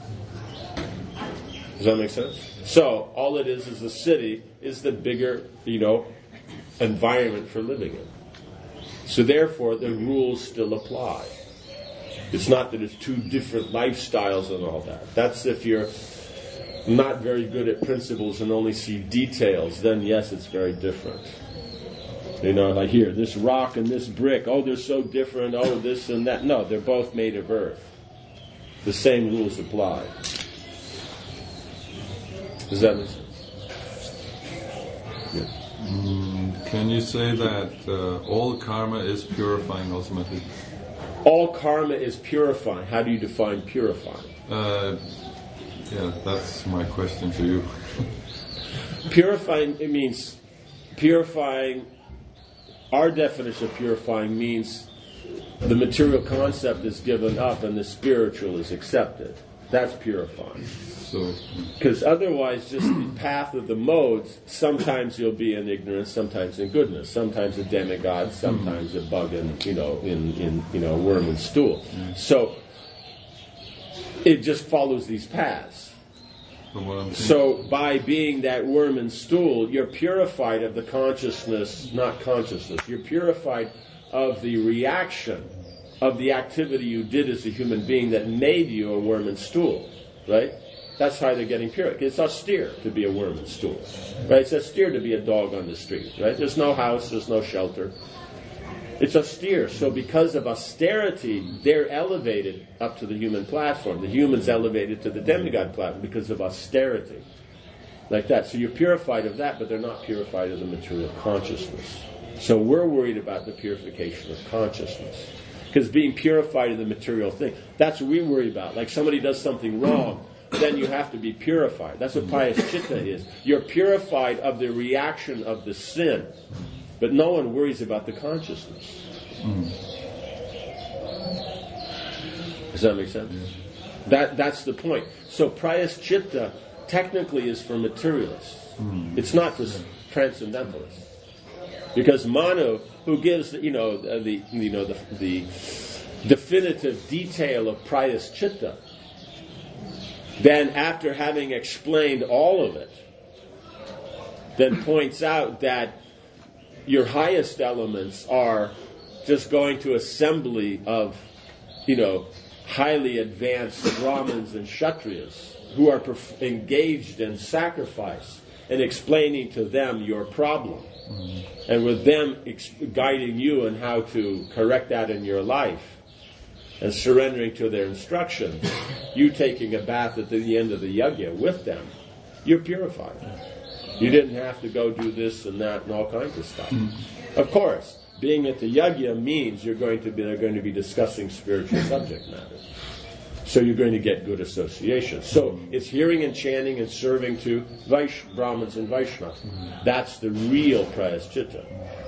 Does that make sense? So, all it is is the city is the bigger, you know, environment for living in. So therefore, the rules still apply. It's not that it's two different lifestyles and all that. That's if you're not very good at principles and only see details, then yes, it's very different. You know, like here, this rock and this brick, oh, they're so different, oh, this and that. No, they're both made of earth. The same rules apply. Does that make sense? Yeah. Mm, can you say that uh, all karma is purifying ultimately? All karma is purifying. How do you define purifying? Uh, yeah, that's my question to you. Purifying, it means purifying, our definition of purifying means the material concept is given up and the spiritual is accepted. That's purifying. So, because otherwise, just the path of the modes, sometimes you'll be in ignorance, sometimes in goodness, sometimes a demigod, sometimes a bug and, you know, in, in you know, worm and stool. So it just follows these paths. So by being that worm and stool, you're purified of the consciousness, not consciousness, you're purified of the reaction of the activity you did as a human being that made you a worm and stool, right? That's how they're getting pure. It's austere to be a worm and stool, right? It's austere to be a dog on the street, right? There's no house, there's no shelter. It's austere. So because of austerity, they're elevated up to the human platform. The human's elevated to the demigod platform because of austerity. Like that. So you're purified of that, but they're not purified of the material consciousness. So we're worried about the purification of consciousness. Because being purified of the material thing, that's what we worry about. Like somebody does something wrong, then you have to be purified. That's what pious chitta is. You're purified of the reaction of the sin. But no one worries about the consciousness. Mm. Does that make sense? Yeah. That that's the point. So Prayaschitta technically is for materialists. Mm. It's not for transcendentalists. Because Manu, who gives you know the you know the, the definitive detail of Prayaschitta, then after having explained all of it, then points out that your highest elements are just going to assembly of, you know, highly advanced Brahmins and Kshatriyas who are perf- engaged in sacrifice and explaining to them your problem. Mm-hmm. And with them ex- guiding you on how to correct that in your life and surrendering to their instructions, you taking a bath at the end of the yajna with them, you're purified. You didn't have to go do this and that and all kinds of stuff. Mm-hmm. Of course, being at the yajna means you're going to be they're going to be discussing spiritual subject matter. So you're going to get good association. So it's hearing and chanting and serving to Vaish, Brahmins and Vaishnavas. Mm-hmm. That's the real Prayaschitta.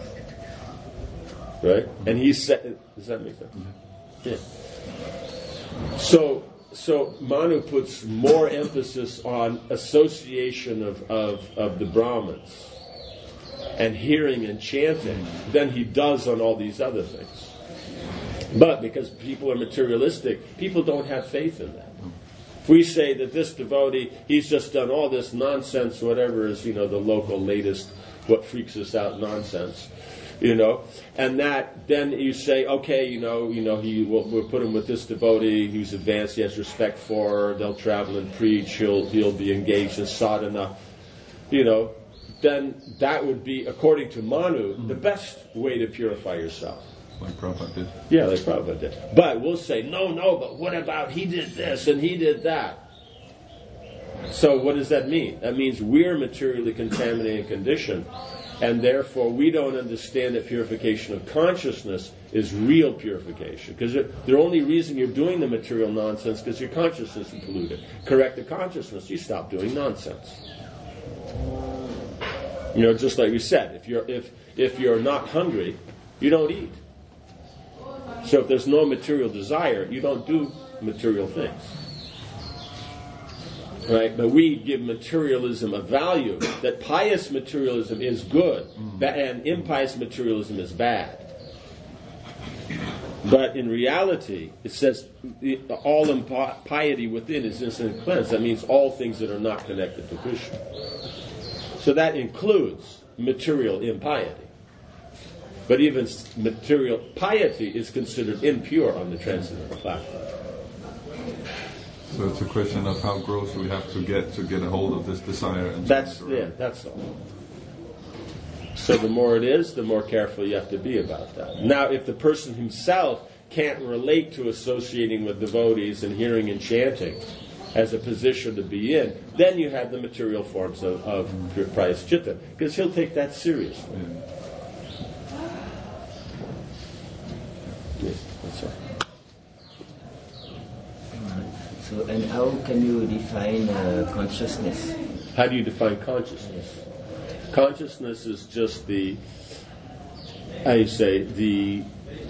Right? And he said, does that make sense? Mm-hmm. Yeah. So, so Manu puts more emphasis on association of, of, of the Brahmins and hearing and chanting than he does on all these other things. But because people are materialistic, people don't have faith in that. If we say that this devotee, he's just done all this nonsense, whatever is, you know, the local latest, what freaks us out nonsense, you know, and that, then you say, okay, you know, you know, he we'll, we'll put him with this devotee who's advanced, he has respect for her, they'll travel and preach, he'll he'll be engaged in sadhana, you know, then that would be, according to Manu, the best way to purify yourself. Like Prabhupada did. Yeah, like Prabhupada did. But we'll say, no, no, but what about he did this and he did that? So what does that mean? That means we're materially contaminated and conditioned, and therefore we don't understand that purification of consciousness is real purification. Because the only reason you're doing the material nonsense because your consciousness is polluted. Correct the consciousness, you stop doing nonsense. You know, just like we said, if you're if if you're not hungry, you don't eat. So if there's no material desire, you don't do material things. Right? But we give materialism a value, that pious materialism is good, and impious materialism is bad. But in reality, it says all impiety within is innocent and cleansed. That means all things that are not connected to Krishna. So that includes material impiety. But even material piety is considered impure on the transcendental platform. So it's a question of how gross we have to get to get a hold of this desire. And that's yeah, that's all. So the more it is, the more careful you have to be about that. Now, if the person himself can't relate to associating with devotees and hearing and chanting as a position to be in, then you have the material forms of, of Prayaschitta, because he'll take that seriously. Yeah. Yes, that's right. So, and how can you define uh, consciousness? How do you define consciousness? Consciousness is just the, how you say, the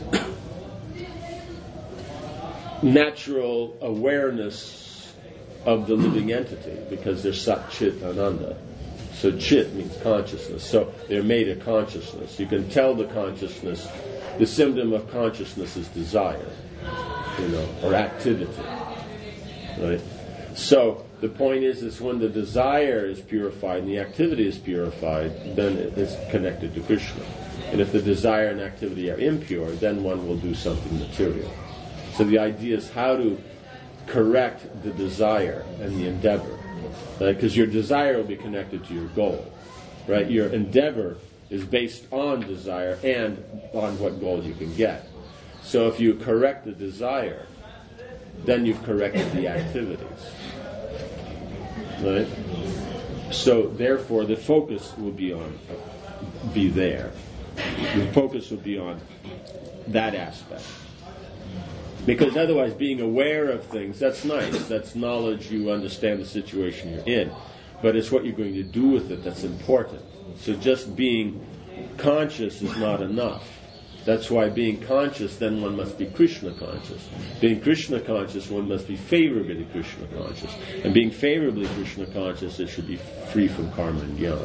natural awareness of the living entity, because there's Sat Chit Ananda. So Chit means consciousness. So they're made of consciousness. You can tell the consciousness, the symptom of consciousness is desire, you know, or activity. Right? So the point is, is when the desire is purified and the activity is purified, then it is connected to Krishna. And if the desire and activity are impure, then one will do something material. So the idea is how to correct the desire and the endeavor. Right? Because your desire will be connected to your goal. Right? Your endeavor is based on desire and on what goal you can get. So if you correct the desire, then you've corrected the activities. Right? So therefore the focus will be on be there. The focus will be on that aspect. Because otherwise being aware of things, that's nice. That's knowledge, you understand the situation you're in. But it's what you're going to do with it that's important. So just being conscious is not enough. That's why being conscious, then one must be Krishna conscious. Being Krishna conscious, one must be favorably Krishna conscious. And being favorably Krishna conscious, it should be free from karma and jnana.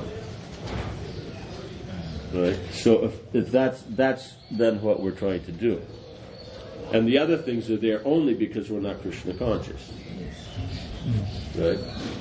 Right? So if, if that's that's then what we're trying to do. And the other things are there only because we're not Krishna conscious. Right?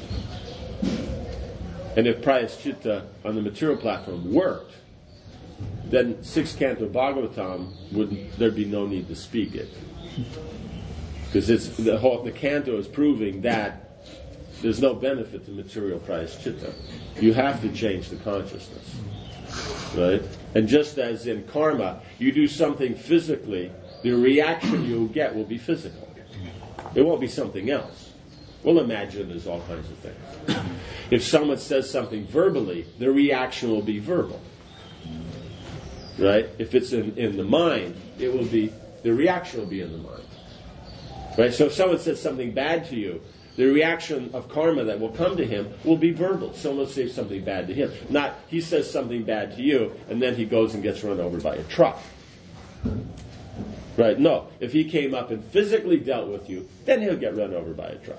And if Prayaschitta on the material platform worked, then sixth canto Bhagavatam wouldn't there'd be no need to speak it. Because it's the whole the canto is proving that there's no benefit to material Prayaschitta. You have to change the consciousness. Right? And just as in karma, you do something physically, the reaction you'll get will be physical. It won't be something else. We'll imagine there's all kinds of things. If someone says something verbally, the reaction will be verbal. Right? If it's in, in the mind, it will be, the reaction will be in the mind. Right? So if someone says something bad to you, the reaction of karma that will come to him will be verbal. Someone says something bad to him. Not, he says something bad to you, and then he goes and gets run over by a truck. Right? No. If he came up and physically dealt with you, then he'll get run over by a truck.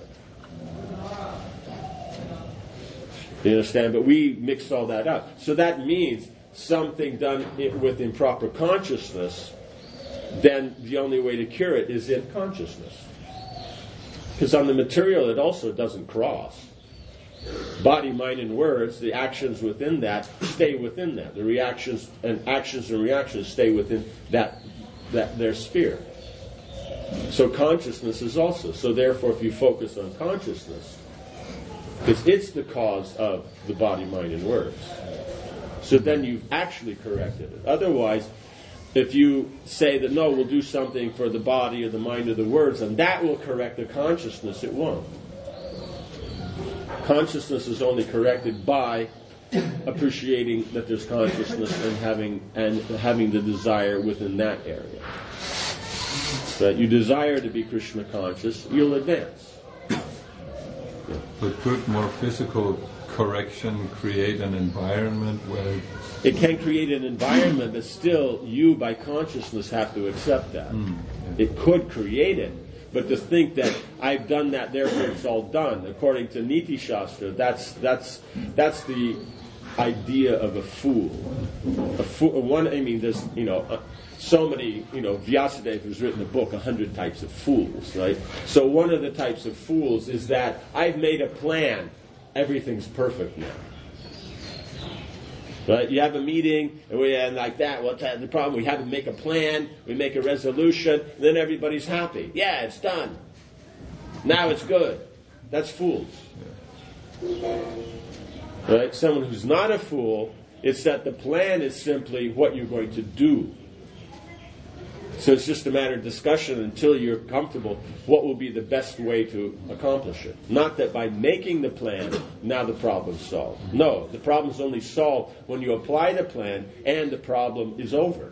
You understand? But we mixed all that up. So that means something done with improper consciousness, then the only way to cure it is in consciousness. Because on the material it also doesn't cross. Body, mind, and words, the actions within that stay within that. The reactions and actions and reactions stay within that, that their sphere. So consciousness is also. So therefore, if you focus on consciousness, because it's the cause of the body, mind, and words. So then you've actually corrected it. Otherwise, if you say that, no, we'll do something for the body or the mind or the words, and that will correct the consciousness, it won't. Consciousness is only corrected by appreciating that there's consciousness and having and having the desire within that area. That you desire to be Krishna conscious, you'll advance. Yeah. But could more physical correction create an environment where it can create an environment, but still you by consciousness have to accept that. Mm, yeah. It could create it, but to think that I've done that, therefore it's all done, according to Niti Shastra, that's that's that's the idea of a fool. A fool. One, I mean, there's you know uh, so many. You know, Vyasadeva has written a book, a hundred types of fools, right? So one of the types of fools is that I've made a plan. Everything's perfect now. Right? You have a meeting, and we and like that. What's well, the problem? We have to make a plan. We make a resolution. And then everybody's happy. Yeah, it's done. Now it's good. That's fools. Right? Someone who's not a fool, it's that the plan is simply what you're going to do. So it's just a matter of discussion until you're comfortable what will be the best way to accomplish it. Not that by making the plan, now the problem's solved. No, the problem's only solved when you apply the plan and the problem is over.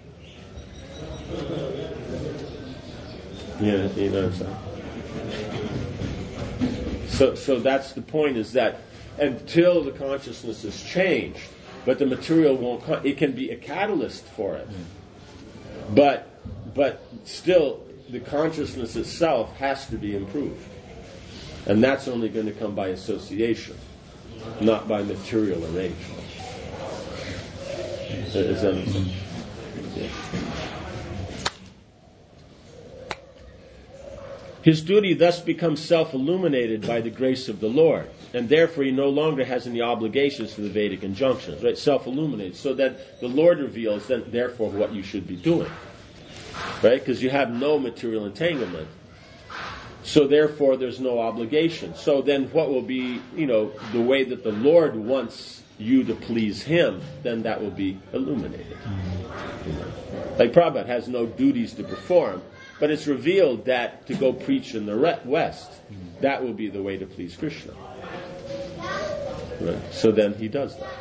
Yeah, you know what I'm saying? So, so that's the point, is that until the consciousness is changed, but the material won't, it can be a catalyst for it. But But still, the consciousness itself has to be improved. And that's only going to come by association, not by material arrangement. Is that understood? Yeah. His duty thus becomes self-illuminated by the grace of the Lord, and therefore he no longer has any obligations to the Vedic injunctions, right? Self-illuminated, so that the Lord reveals then, therefore, what you should be doing. Right? Because you have no material entanglement. So therefore there's no obligation. So then what will be, you know, the way that the Lord wants you to please Him, then that will be illuminated. You know? Like Prabhupada has no duties to perform, but it's revealed that to go preach in the West, that will be the way to please Krishna. Right? So then he does that.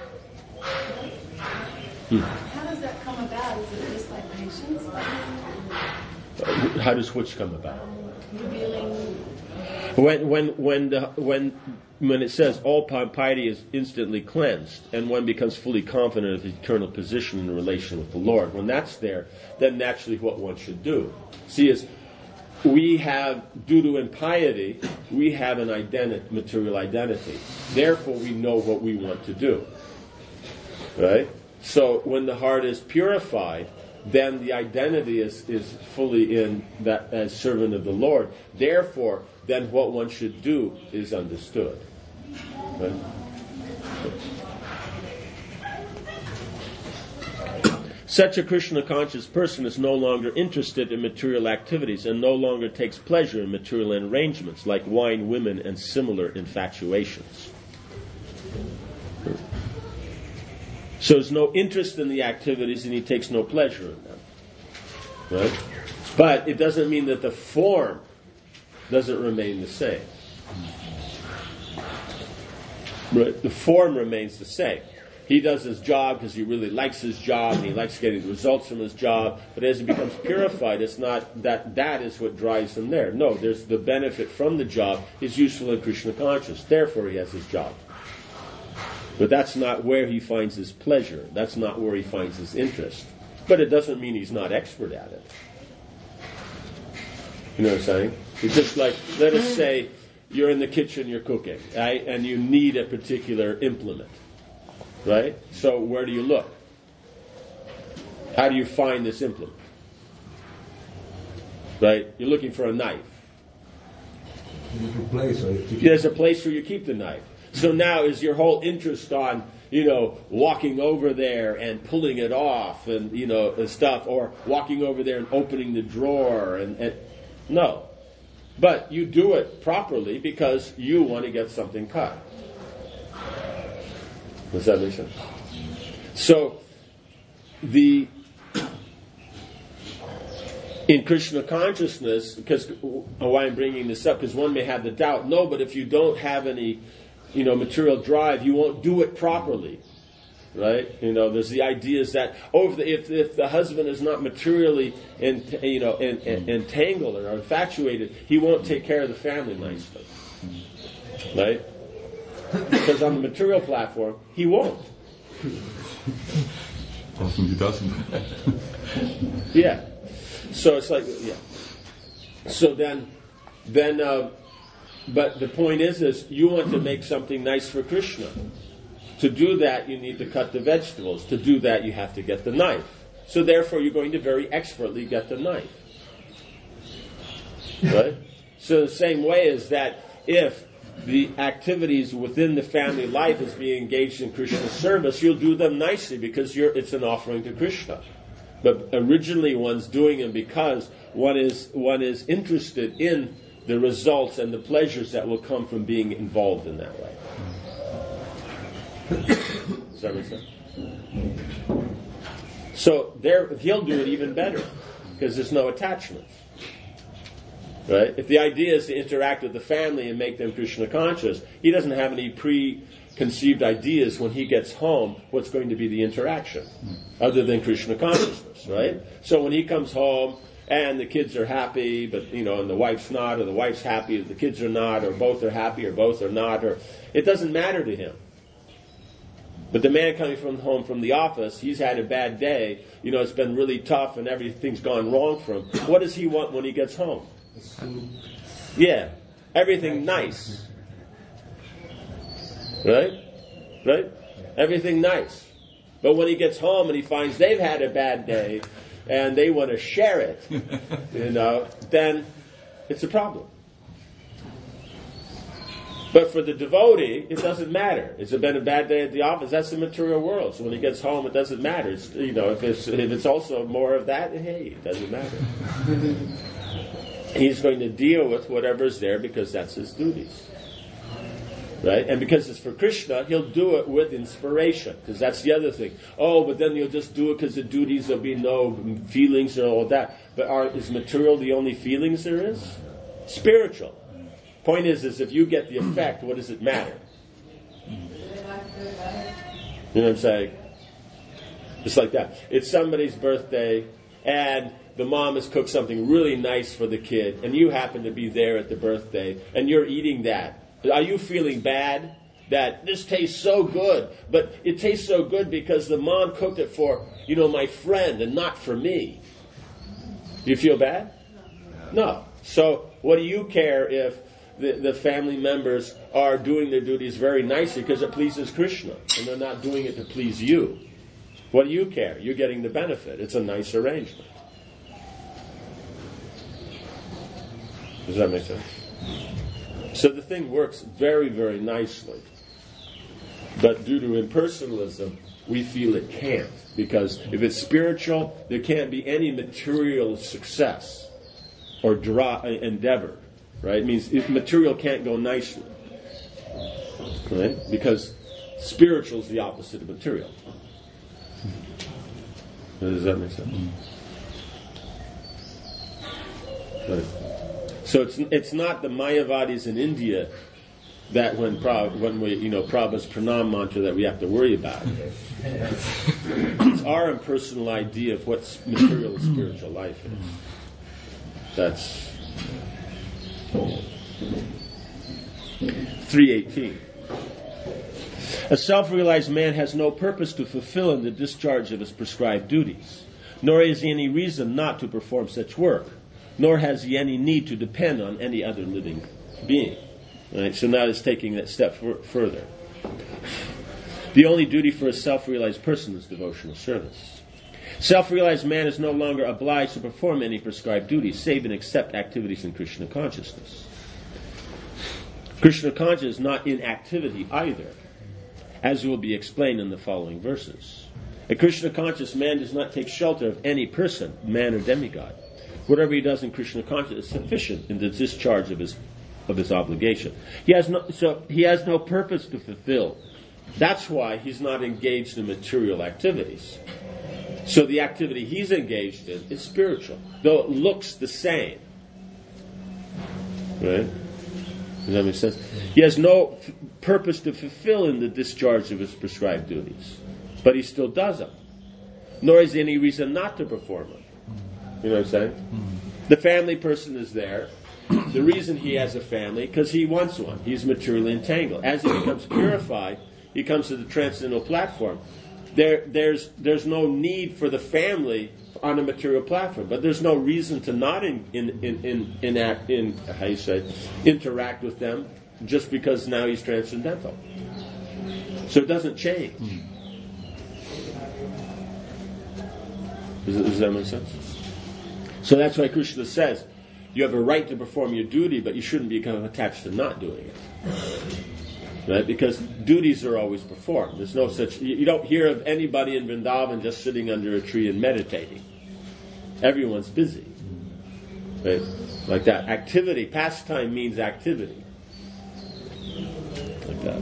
Hmm. How does that come about? Is it just like patience? How does which come about? Revealing. When when when the, when when it says all piety is instantly cleansed, and one becomes fully confident of the eternal position in relation with the Lord, when that's there, then naturally what one should do. See, is we have, due to impiety, we have an identity, material identity. Therefore, we know what we want to do. Right? So when the heart is purified, then the identity is, is fully in that as servant of the Lord. Therefore, then what one should do is understood. Right? Such a Krishna-conscious person is no longer interested in material activities and no longer takes pleasure in material arrangements like wine, women, and similar infatuations. So there's no interest in the activities and he takes no pleasure in them. Right? But it doesn't mean that the form doesn't remain the same. Right? The form remains the same. He does his job because he really likes his job and he likes getting the results from his job. But as he becomes purified, it's not that that is what drives him there. No, there's the benefit from the job. He's useful in Krishna conscious. Therefore, he has his job. But that's not where he finds his pleasure. That's not where he finds his interest. But it doesn't mean he's not expert at it. You know what I'm saying? It's just like, let us say you're in the kitchen, you're cooking, right? And you need a particular implement. Right? So where do you look? How do you find this implement? Right? You're looking for a knife. There's a place where you keep There's a place where you keep the knife. So now is your whole interest on, you know, walking over there and pulling it off and, you know, and stuff, or walking over there and opening the drawer and, and no. But you do it properly because you want to get something cut. Does that make sense? So, the in Krishna consciousness, because why I'm bringing this up, because one may have the doubt, no, but if you don't have any, you know, material drive, you won't do it properly, right? You know, there's the ideas that, oh, if the, if, if the husband is not materially, in, you know, in, in, entangled or infatuated, he won't take care of the family nicely, right? Because on the material platform, he won't. Often he doesn't. Yeah. So it's like, yeah. So then, then, uh, but the point is, is you want to make something nice for Krishna. To do that, you need to cut the vegetables. To do that, you have to get the knife. So therefore, you're going to very expertly get the knife. Right? So the same way is that if the activities within the family life is being engaged in Krishna service, you'll do them nicely because you're, it's an offering to Krishna. But originally one's doing them because one is one is interested in the results and the pleasures that will come from being involved in that way. Does that make sense? So there, he'll do it even better because there's no attachment. Right? If the idea is to interact with the family and make them Krishna conscious, he doesn't have any preconceived ideas when he gets home what's going to be the interaction, other than Krishna consciousness, right? So when he comes home and the kids are happy, but you know, and the wife's not, or the wife's happy, or the kids are not, or both are happy, or both are not, or it doesn't matter to him. But the man coming from home from the office, he's had a bad day, you know, it's been really tough and everything's gone wrong for him. What does he want when he gets home? Yeah, everything nice. Right? Right? Everything nice. But when he gets home and he finds they've had a bad day and they want to share it, you know, then it's a problem. But for the devotee, it doesn't matter. It's been a bad day at the office. That's the material world. So when he gets home, it doesn't matter. It's, you know, if it's if it's also more of that, hey, it doesn't matter. He's going to deal with whatever's there because that's his duties. Right? And because it's for Krishna, he'll do it with inspiration. Because that's the other thing. Oh, but then you'll just do it because the duties, there'll be no feelings and all that. But are, is material the only feelings there is? Spiritual. Point is, is if you get the effect, what does it matter? You know what I'm saying? Just like that. It's somebody's birthday, and the mom has cooked something really nice for the kid, and you happen to be there at the birthday, and you're eating that. Are you feeling bad that this tastes so good, but it tastes so good because the mom cooked it for, you know, my friend and not for me? Do you feel bad? No. So what do you care if the, the family members are doing their duties very nicely because it pleases Krishna, and they're not doing it to please you? What do you care? You're getting the benefit. It's a nice arrangement. Does that make sense? So the thing works very, very nicely. But due to impersonalism, we feel it can't. Because if it's spiritual, there can't be any material success or dra- endeavor. Right? It means if material can't go nicely. Right? Because spiritual is the opposite of material. Does that make sense? Right. So it's it's not the Mayavadis in India that when Prab, when we you know Prabhupada's pranam mantra that we have to worry about. It's our impersonal idea of what material and spiritual life is. That's three eighteen. A self-realized man has no purpose to fulfill in the discharge of his prescribed duties, nor has he any reason not to perform such work, nor has he any need to depend on any other living being. Right? So now it's taking that step f- further. The only duty for a self-realized person is devotional service. Self-realized man is no longer obliged to perform any prescribed duties, save and except activities in Krishna consciousness. Krishna consciousness is not in activity either, as will be explained in the following verses. A Krishna conscious man does not take shelter of any person, man or demigod. Whatever he does in Krishna consciousness is sufficient in the discharge of his of his obligation. He has no so he has no purpose to fulfill. That's why he's not engaged in material activities. So the activity he's engaged in is spiritual, though it looks the same. Right? Does that make sense? He has no f- purpose to fulfill in the discharge of his prescribed duties, but he still does them. Nor is there any reason not to perform them. You know what I'm saying? The family person is there. The reason he has a family, because he wants one. He's materially entangled. As he becomes purified, he comes to the transcendental platform. There, there's, there's no need for the family on a material platform, but there's no reason to not in, in, in, in, in, act, in how you say, interact with them just because now he's transcendental. So it doesn't change. Does, it, does that make sense? So that's why Krishna says, you have a right to perform your duty, but you shouldn't become attached to not doing it. Right? Because duties are always performed. There's no such... You don't hear of anybody in Vrindavan just sitting under a tree and meditating. Everyone's busy. Right? Like that. Activity, pastime means activity. Like that.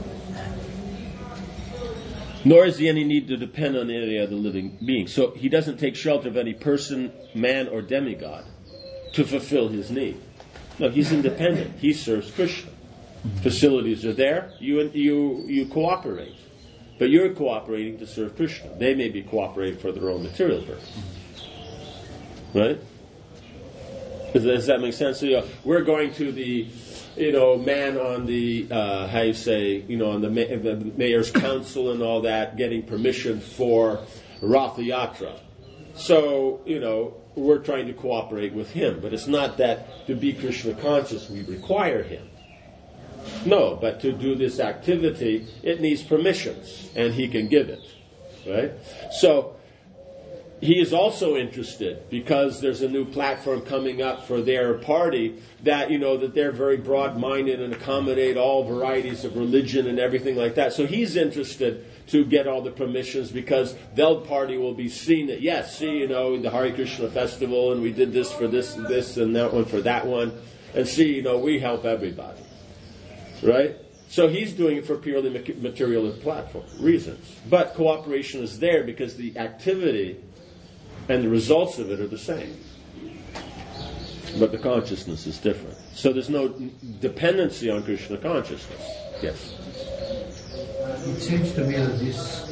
Nor is there any need to depend on any other living being. So he doesn't take shelter of any person, man, or demigod to fulfill his need. No, he's independent. He serves Krishna. Facilities are there. You you you cooperate, but you're cooperating to serve Krishna. They may be cooperating for their own material purpose, right? Does, does that make sense? So, you know, we're going to the, you know, man on the uh, how you say, you know, on the, ma- the mayor's council and all that, getting permission for Ratha Yatra. So, you know, we're trying to cooperate with him, but it's not that to be Krishna conscious we require him. No, but to do this activity, it needs permissions, and he can give it, right? So, he is also interested, because there's a new platform coming up for their party, that, you know, that they're very broad-minded and accommodate all varieties of religion and everything like that. So he's interested to get all the permissions, because their party will be seen that, yes, see, you know, the Hare Krishna festival, and we did this for this, this, and that one for that one, and see, you know, we help everybody. Right? So he's doing it for purely material platform reasons. But cooperation is there because the activity and the results of it are the same. But the consciousness is different. So there's no dependency on Krishna consciousness. Yes? It seems to me that this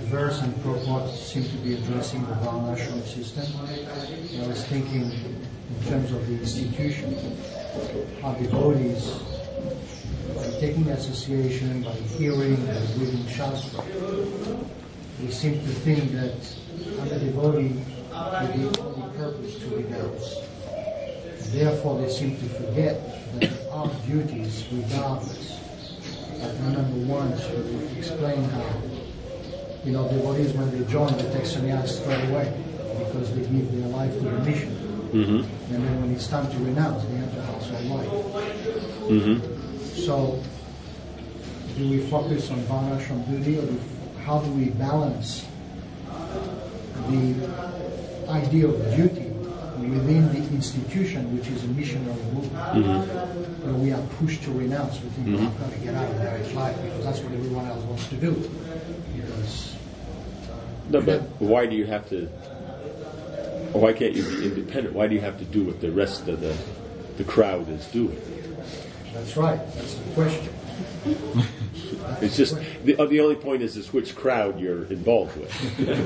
verse and purport seem to be addressing the Varnashram system. And I was thinking in terms of the institution, how devotees, by taking association, by hearing, by reading Shastra, we seem to think that I'm a devotee with the only purpose to renounce. Therefore, they seem to forget that there are duties regardless. Like number one, to explain how, you know, devotees, when they join, they take sannyas straight away because they give their life to the mission. Mm-hmm. And then when it's time to renounce, they enter household life. Mm-hmm. So, do we focus on Varnashram duty, or do, how do we balance the idea of duty within the institution, which is a missionary movement, mm-hmm. where we are pushed to renounce? We think, mm-hmm. well, I've got to get out of marriage life because that's what everyone else wants to do. Because no, but why do you have to? Why can't you be independent? Why do you have to do what the rest of the the crowd is doing? That's right. That's the question. It's just the, uh, the only point is is which crowd you're involved with.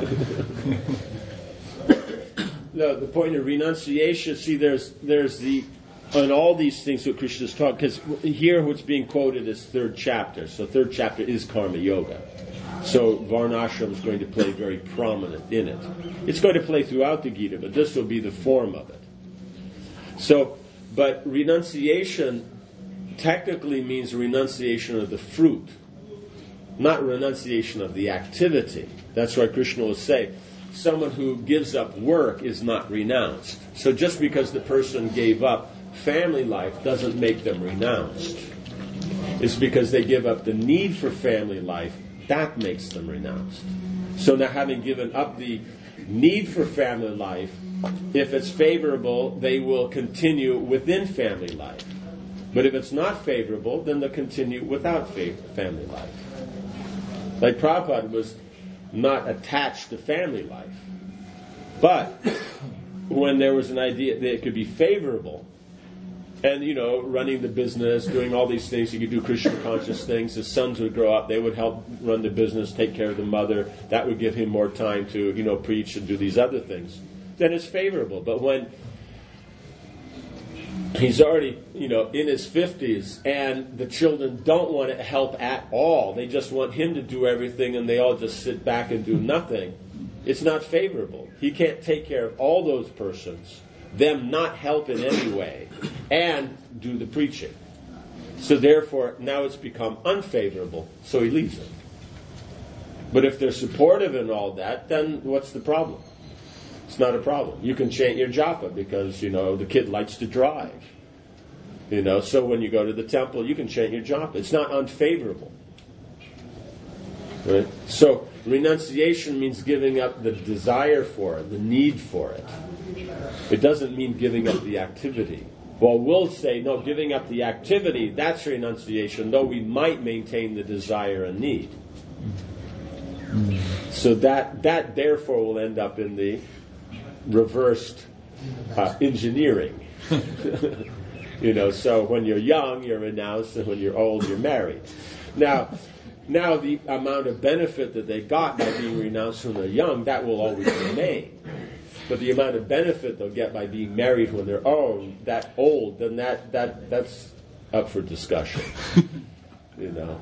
No, the point of renunciation. See, there's there's the on all these things that Krishna's taught, because here what's being quoted is third chapter. So third chapter is Karma Yoga. So Varnashram is going to play very prominent in it. It's going to play throughout the Gita, but this will be the form of it. So, but renunciation technically means renunciation of the fruit, not renunciation of the activity. That's why Krishna will say, someone who gives up work is not renounced. So just because the person gave up family life doesn't make them renounced. It's because they give up the need for family life, that makes them renounced. So now, having given up the need for family life, if it's favorable, they will continue within family life. But if it's not favorable, then they'll continue without family life. Like Prabhupada was not attached to family life. But when there was an idea that it could be favorable, and, you know, running the business, doing all these things, you could do Krishna conscious things, his sons would grow up, they would help run the business, take care of the mother, that would give him more time to, you know, preach and do these other things, then it's favorable. But when he's already, you know, in his fifties, and the children don't want to help at all, they just want him to do everything, and they all just sit back and do nothing, it's not favorable. He can't take care of all those persons, them not help in any way, and do the preaching. So therefore, now it's become unfavorable, so he leaves it. But if they're supportive and all that, then what's the problem? It's not a problem. You can chant your japa because, you know, the kid likes to drive. You know, so when you go to the temple, you can chant your japa. It's not unfavorable. Right? So renunciation means giving up the desire for it, the need for it. It doesn't mean giving up the activity. Well, we'll say, no, giving up the activity, that's renunciation, though we might maintain the desire and need. So that, that therefore will end up in the reversed uh, engineering. You know, so when you're young, you're renounced, and when you're old, you're married. Now, now the amount of benefit that they got by being renounced when they're young, that will always remain. But the amount of benefit they'll get by being married when they're old, that old, then that, that that's up for discussion. You know.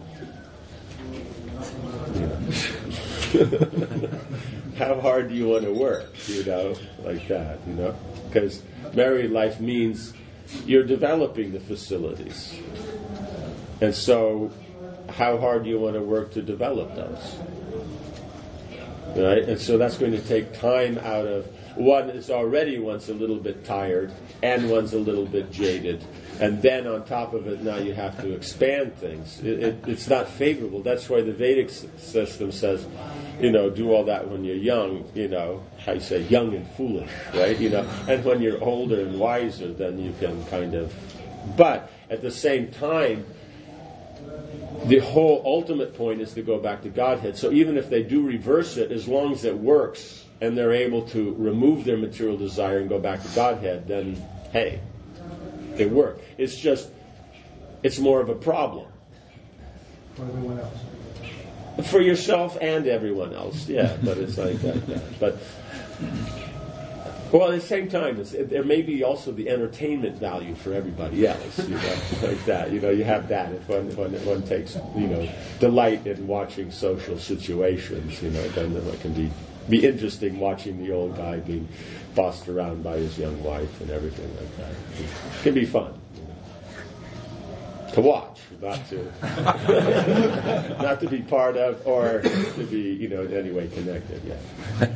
Yeah. How hard do you want to work? You know, like that. You know, because married life means you're developing the facilities, and so how hard do you want to work to develop those? Right, and so that's going to take time out of. One is already one's a little bit tired, and one's a little bit jaded, and then on top of it, now you have to expand things. It, it, it's not favorable. That's why the Vedic system says, you know, do all that when you're young. You know, how you say, young and foolish, right? You know, and when you're older and wiser, then you can kind of. But at the same time, the whole ultimate point is to go back to Godhead. So even if they do reverse it, as long as it works, and they're able to remove their material desire and go back to Godhead, then, hey, they work. It's just, it's more of a problem. For everyone else. For yourself and everyone else, yeah, but it's like that. Yeah. But, well, at the same time, it's, it, there may be also the entertainment value for everybody else, you know, like that. You know, you have that if one, when one takes, you know, delight in watching social situations, you know, then it can be, be interesting watching the old guy being bossed around by his young wife and everything like that. It can be fun, you know, to watch. Not to, not to be part of, or to be, you know, in any way connected. Yeah.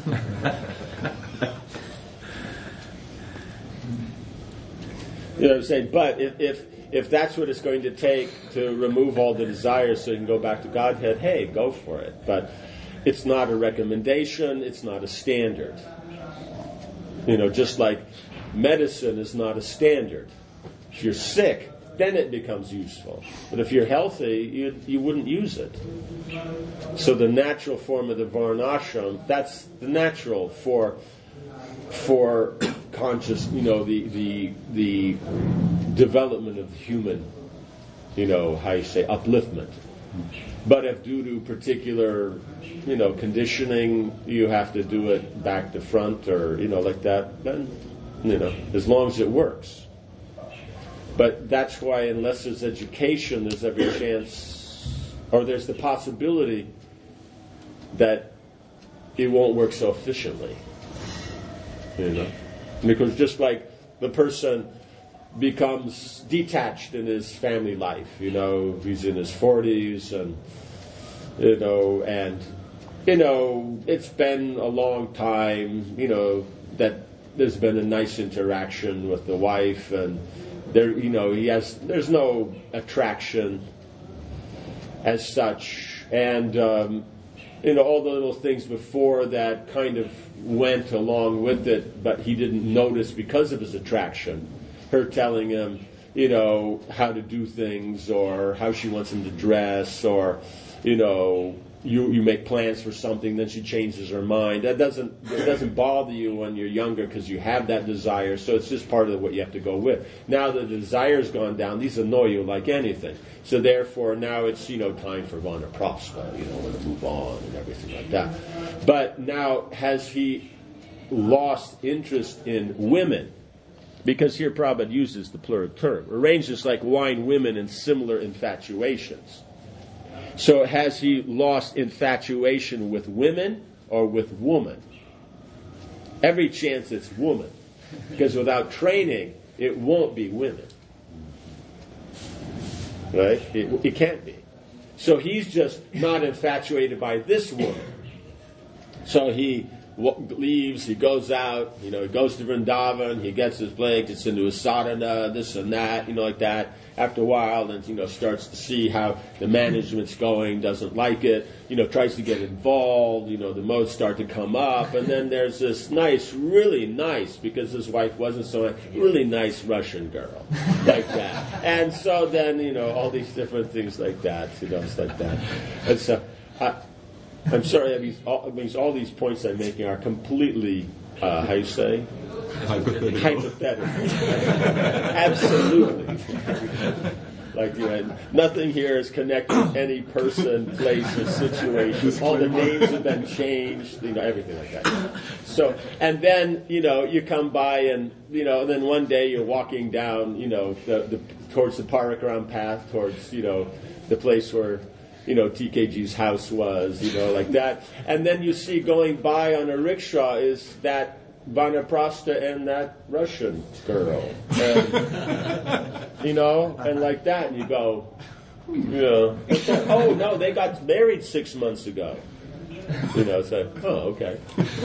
You know what I'm saying? But if, if if that's what it's going to take to remove all the desires, so you can go back to Godhead, hey, go for it. But it's not a recommendation. It's not a standard. You know, just like medicine is not a standard. If you're sick, then it becomes useful. But if you're healthy, you you wouldn't use it. So the natural form of the varnashram, that's the natural for for conscious, you know, the the the development of human, you know, how you say, upliftment. But if due to particular, you know, conditioning, you have to do it back to front or, you know, like that, then, you know, as long as it works. But that's why unless there's education, there's every chance, or there's the possibility that it won't work so efficiently. You know? Because just like the person becomes detached in his family life, you know, he's in his forties and, you know, and, you know, it's been a long time, you know, that there's been a nice interaction with the wife and, there, you know, he has. There's no attraction as such, and um, you know all the little things before that kind of went along with it, but he didn't notice because of his attraction. Her telling him, you know, how to do things, or how she wants him to dress, or you know, you you make plans for something, then she changes her mind. That doesn't it doesn't bother you when you're younger because you have that desire. So it's just part of what you have to go with. Now that the desire's gone down, these annoy you like anything. So therefore, now it's you know time for vanaprastha, you know, to move on and everything like that. But now has he lost interest in women? Because here Prabhupada uses the plural term. Arranges like wine, women, and similar infatuations. So has he lost infatuation with women or with woman? Every chance it's woman. Because without training, it won't be women. Right? It, it can't be. So he's just not infatuated by this woman. So he leaves, he goes out, you know, he goes to Vrindavan, he gets his play, gets into his sadhana, this and that, you know, like that. After a while, then, you know, starts to see how the management's going, doesn't like it, you know, tries to get involved, you know, the modes start to come up, and then there's this nice, really nice, because his wife wasn't so nice, really nice Russian girl, like that. And so then, you know, all these different things like that, you know, it's like that. And so, I, I'm sorry, I mean, all, I mean, all these points I'm making are completely, uh, how you say? Hypothetical. Hypothetical. Absolutely. Like, you know, nothing here is connected to any person, place, or situation. All the names have been changed, you know, everything like that. So, and then, you know, you come by and, you know, and then one day you're walking down, you know, the, the towards the Parakaram path, towards, you know, the place where, you know, T K G's house was, you know, like that. And then you see going by on a rickshaw is that Vanaprastha and that Russian girl. And, you know, and like that. And you go, you know, oh, no, they got married six months ago. You know, it's like, oh, okay.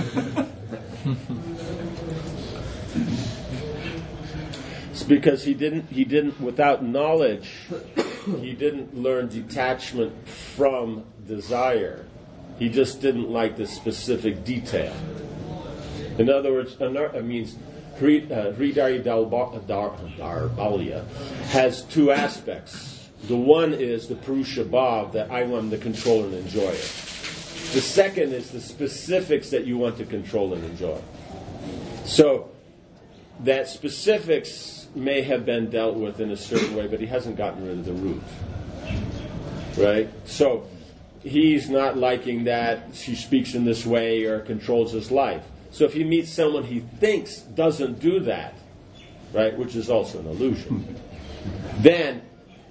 It's because he didn't, he didn't, without knowledge, he didn't learn detachment from desire. He just didn't like the specific detail. In other words, it means Hridaya Dharbalya has two aspects. The one is the Purusha Bhav, that I want to control and enjoy it. The second is the specifics that you want to control and enjoy. So that specifics may have been dealt with in a certain way, but he hasn't gotten rid of the root. Right? So he's not liking that she speaks in this way or controls his life. So if he meets someone he thinks doesn't do that, right, which is also an illusion, then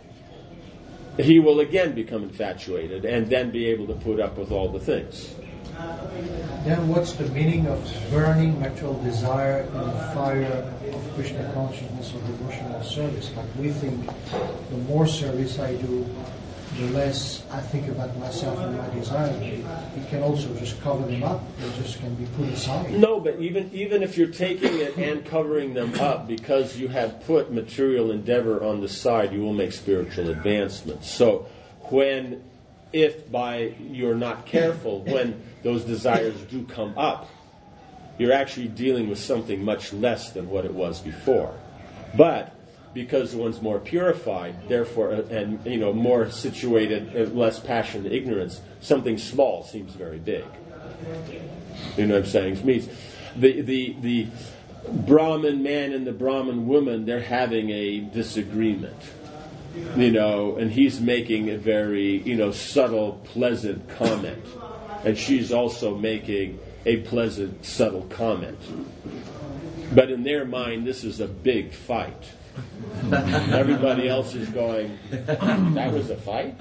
he will again become infatuated and then be able to put up with all the things. Then what's the meaning of burning material desire in the fire of Krishna consciousness or devotional service? Like we think the more service I do, the less I think about myself and my desire. It can also just cover them up. They just can be put aside. No, but even even if you're taking it and covering them up, because you have put material endeavor on the side, you will make spiritual advancements. So when, if by you're not careful, when those desires do come up, you're actually dealing with something much less than what it was before. But because one's more purified, therefore, and you know, more situated, less passion and ignorance, something small seems very big. You know what I'm saying? It means the the the Brahmin man and the Brahmin woman, they're having a disagreement. You know, and he's making a very, you know, subtle, pleasant comment. And she's also making a pleasant, subtle comment. But in their mind, this is a big fight. Everybody else is going, that was a fight?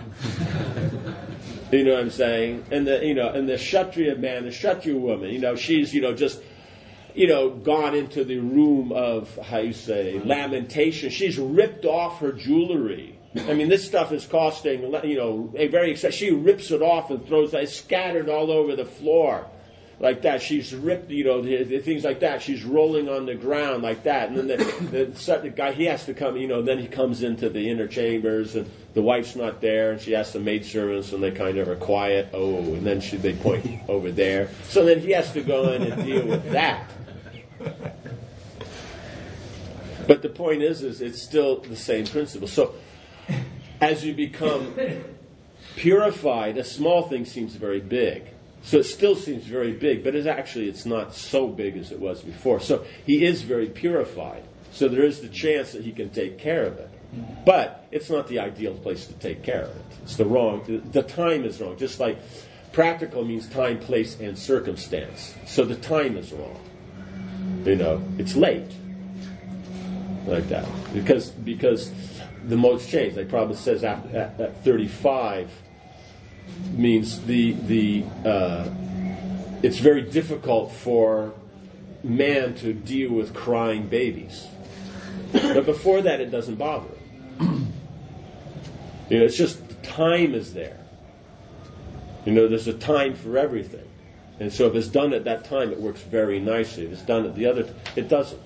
You know what I'm saying? And the, you know, and the Kshatriya man, the Kshatriya woman, you know, she's, you know, just, you know, gone into the room of, how you say, lamentation. She's ripped off her jewelry. I mean, this stuff is costing, you know, a very expensive. She rips it off and throws it, scattered all over the floor. Like that, she's ripped, you know, the, the things like that. She's rolling on the ground like that, and then the, the, the guy, he has to come, you know. Then he comes into the inner chambers, and the wife's not there, and she asks the maidservants, and they kind of are quiet. Oh, and then she, they point over there. So then he has to go in and deal with that. But the point is, is it's still the same principle. So as you become purified, a small thing seems very big. So it still seems very big, but it's actually it's not so big as it was before. So he is very purified. So there is the chance that he can take care of it. But it's not the ideal place to take care of it. It's the wrong, the, the time is wrong. Just like practical means time, place, and circumstance. So the time is wrong. You know, it's late. Like that. Because because the modes change. Like Prabhupada says at, at, at thirty-five, means the the uh, it's very difficult for man to deal with crying babies. But before that, it doesn't bother him. You know, it's just the time is there. You know, there's a time for everything, and so if it's done at that time, it works very nicely. If it's done at the other, it doesn't.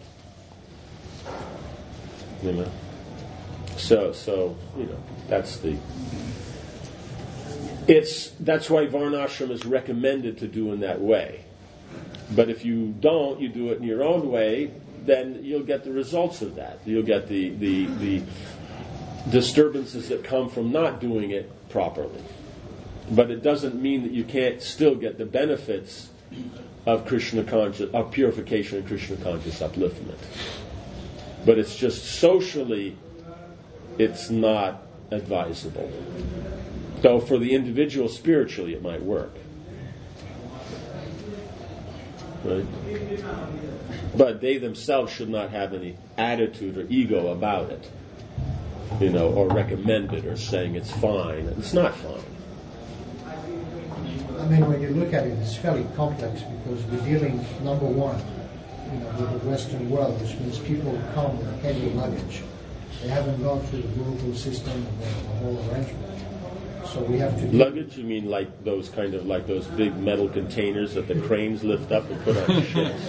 You know, so so you know that's the. It's that's why Varnashram is recommended to do in that way. But if you don't, you do it in your own way, then you'll get the results of that. You'll get the the, the disturbances that come from not doing it properly. But it doesn't mean that you can't still get the benefits of Krishna conscious, of purification and Krishna conscious upliftment. But it's just socially, it's not advisable. Though for the individual spiritually it might work. Right? But they themselves should not have any attitude or ego about it. You know, or recommend it or saying it's fine. It's not fine. I mean, when you look at it, it's fairly complex because we're dealing, number one, you know, with the Western world, which means people come with heavy luggage. They haven't gone through the Gurukul system and the, the whole arrangement. So we have to do luggage. You mean like those kind of like those big metal containers that the cranes lift up and put on ships?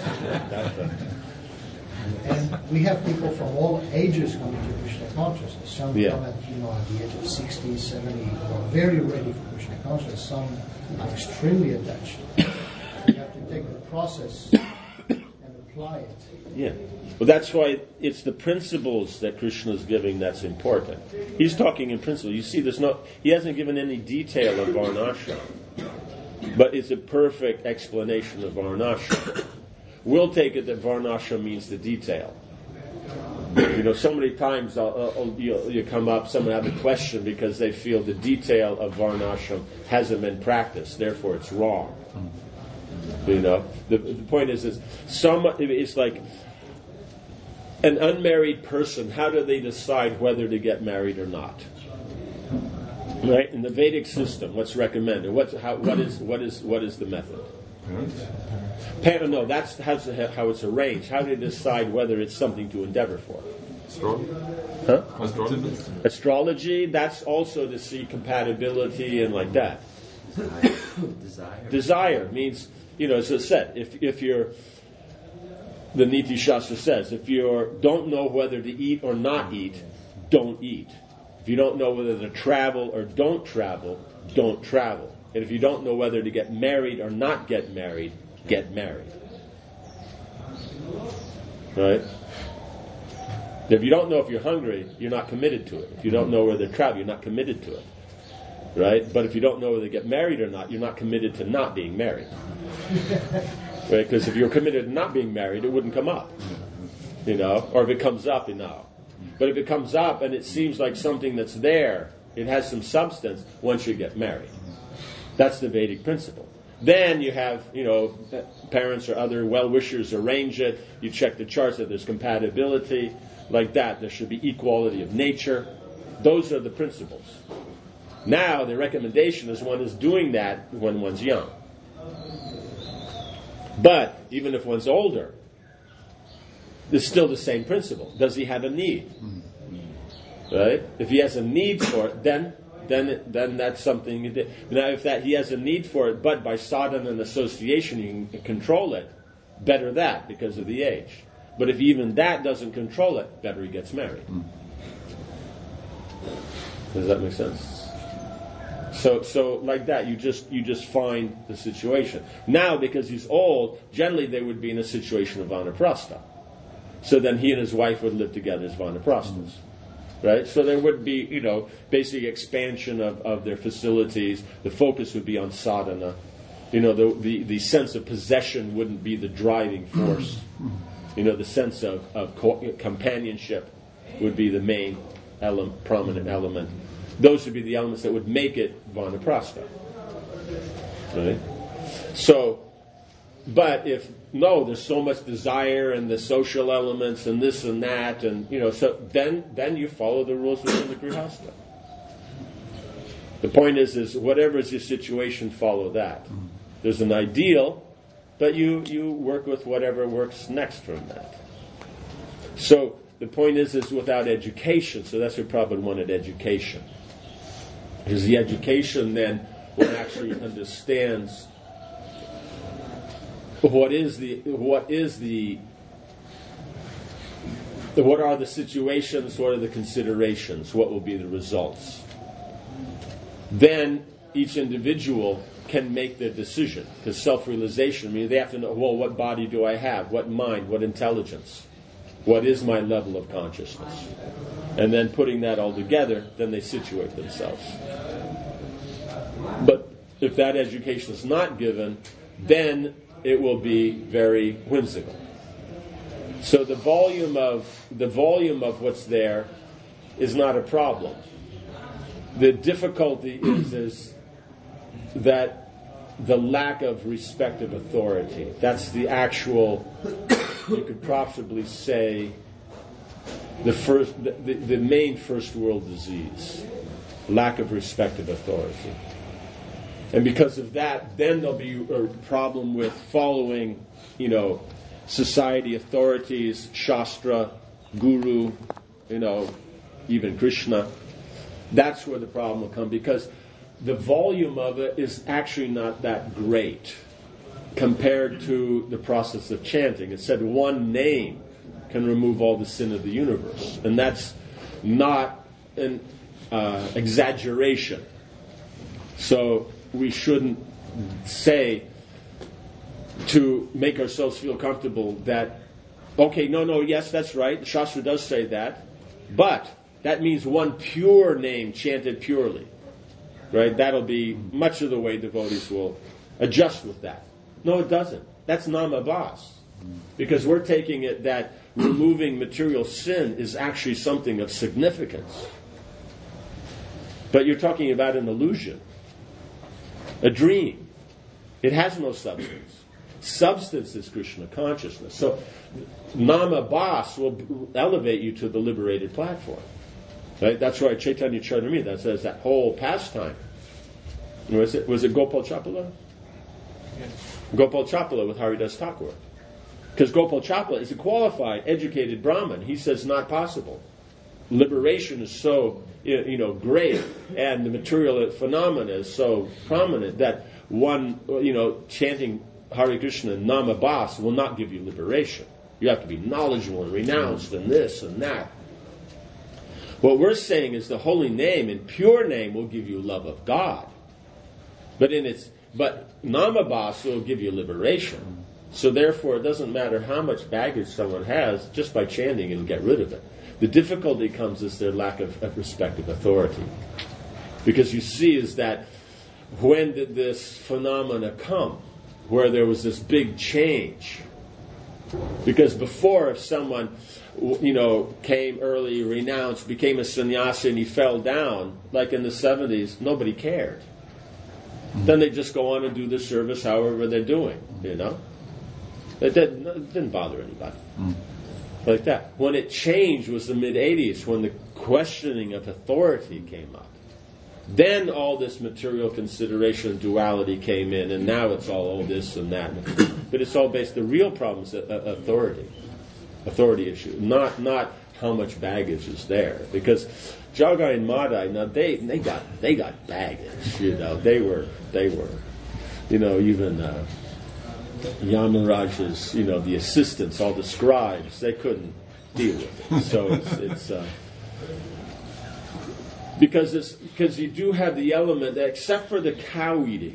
And we have people from all ages coming to Krishna consciousness. Some yeah. come at you know at the age of sixty, seventy, who are very ready for Krishna consciousness. Some are extremely attached. You have to take the process and apply it. Yeah. Well, that's why it's the principles that Krishna is giving that's important. He's talking in principle. You see, there's no, he hasn't given any detail of Varnashram, but it's a perfect explanation of Varnashram. We'll take it that Varnashram means the detail. You know, so many times I'll, I'll, you, you come up, someone have a question because they feel the detail of varnashram hasn't been practiced, therefore it's wrong. You know, the, the point is, is some it's like an unmarried person. How do they decide whether to get married or not? Right? In the Vedic system, what's recommended? What's how, what is what is what is the method? Parents. No, that's how, how it's arranged. How do you decide whether it's something to endeavor for? Astrology. Huh? Astrology. Astrology. That's also to see compatibility and like that. Desire. Desire means, you know, as I said, if if you're, the Niti Shastra says, if you don't know whether to eat or not eat, don't eat. If you don't know whether to travel or don't travel, don't travel. And if you don't know whether to get married or not get married, get married. Right? If you don't know if you're hungry, you're not committed to it. If you don't know whether to travel, you're not committed to it. Right? But if you don't know whether to get married or not, you're not committed to not being married. Right? Because if you're committed to not being married, it wouldn't come up. You know? Or if it comes up, you know. But if it comes up and it seems like something that's there, it has some substance, one should get married. That's the Vedic principle. Then you have, you know, parents or other well-wishers arrange it. You check the charts that there's compatibility. Like that, there should be equality of nature. Those are the principles. Now, the recommendation is one is doing that when one's young. But, even if one's older, it's still the same principle. Does he have a need? Right? If he has a need for it, then then then that's something. Now, if that he has a need for it, but by sadhana and association you can control it, better that because of the age. But if even that doesn't control it, better he gets married. Does that make sense? So, so like that, you just you just find the situation. Now, because he's old, generally they would be in a situation of vanaprastha. So then he and his wife would live together as vanaprasthas. Right? So there would be, you know, basic expansion of, of their facilities. The focus would be on sadhana. You know, the, the, the sense of possession wouldn't be the driving force. You know, the sense of, of co- companionship would be the main ele- prominent element. Those would be the elements that would make it vanaprastha. Right? So, but if, no, there's so much desire and the social elements and this and that, and, you know, so then then you follow the rules within the grihastha. The point is, is whatever is your situation, follow that. There's an ideal, but you, you work with whatever works next from that. So the point is, is without education, so that's what Prabhupada wanted, education. Because the education then one actually understands what is the what is the what are the situations, what are the considerations, what will be the results. Then each individual can make their decision, because self-realization, I mean, they have to know, well, what body do I have, what mind, what intelligence, what is my level of consciousness, and then putting that all together, then they situate themselves. But if that education is not given, then it will be very whimsical. So the volume of the volume of what's there is not a problem. The difficulty is, is that the lack of respect of authority. That's the actual, you could possibly say, the first, the, the, the main first world disease. Lack of respect of authority. And because of that, then there'll be a problem with following, you know, society authorities, Shastra, Guru, you know, even Krishna. That's where the problem will come, because the volume of it is actually not that great compared to the process of chanting. It said one name can remove all the sin of the universe. And that's not an uh, exaggeration. So we shouldn't say, to make ourselves feel comfortable, that, okay, no, no, yes, that's right, the Shastra does say that, but that means one pure name chanted purely. Right? That'll be much of the way devotees will adjust with that. No, it doesn't. That's namabhas. Because we're taking it that removing material sin is actually something of significance. But you're talking about an illusion, a dream. It has no substance. Substance is Krishna consciousness. So Nama Bas will elevate you to the liberated platform. Right? That's why Chaitanya Charitamrita, that says that whole pastime. Was it, was it Gopal Chapala? Yes. Gopal Chapala with Haridas Thakur. Because Gopal Chapala is a qualified, educated Brahmin. He says not possible. Liberation is so, you know, great, and the material phenomena is so prominent that one, you know, chanting Hare Krishna Nama Bas will not give you liberation. You have to be knowledgeable and renounced and this and that. What we're saying is the holy name and pure name will give you love of God. But in its but Nama Bas will give you liberation. So therefore it doesn't matter how much baggage someone has, just by chanting it'll get rid of it. The difficulty comes is their lack of, of respect of authority. Because you see is that when did this phenomena come? Where there was this big change. Because before, if someone, you know, came early, renounced, became a sannyasi, and he fell down, like in the seventies, nobody cared. Mm-hmm. Then they just go on and do the service however they're doing, you know. It didn't, it didn't bother anybody. Mm-hmm. Like that. When it changed was the mid-eighties, when the questioning of authority came up. Then all this material consideration and duality came in, and now it's all oh, this and that. But it's all based, the real problem is authority. Authority issue. Not not how much baggage is there. Because Jagai and Madai, now they they got they got baggage, you know. They were they were you know, even uh, Yamaraj's, you know, the assistants, all the scribes, they couldn't deal with it. So it's it's uh, Because it's, because you do have the element that, except for the cow eating,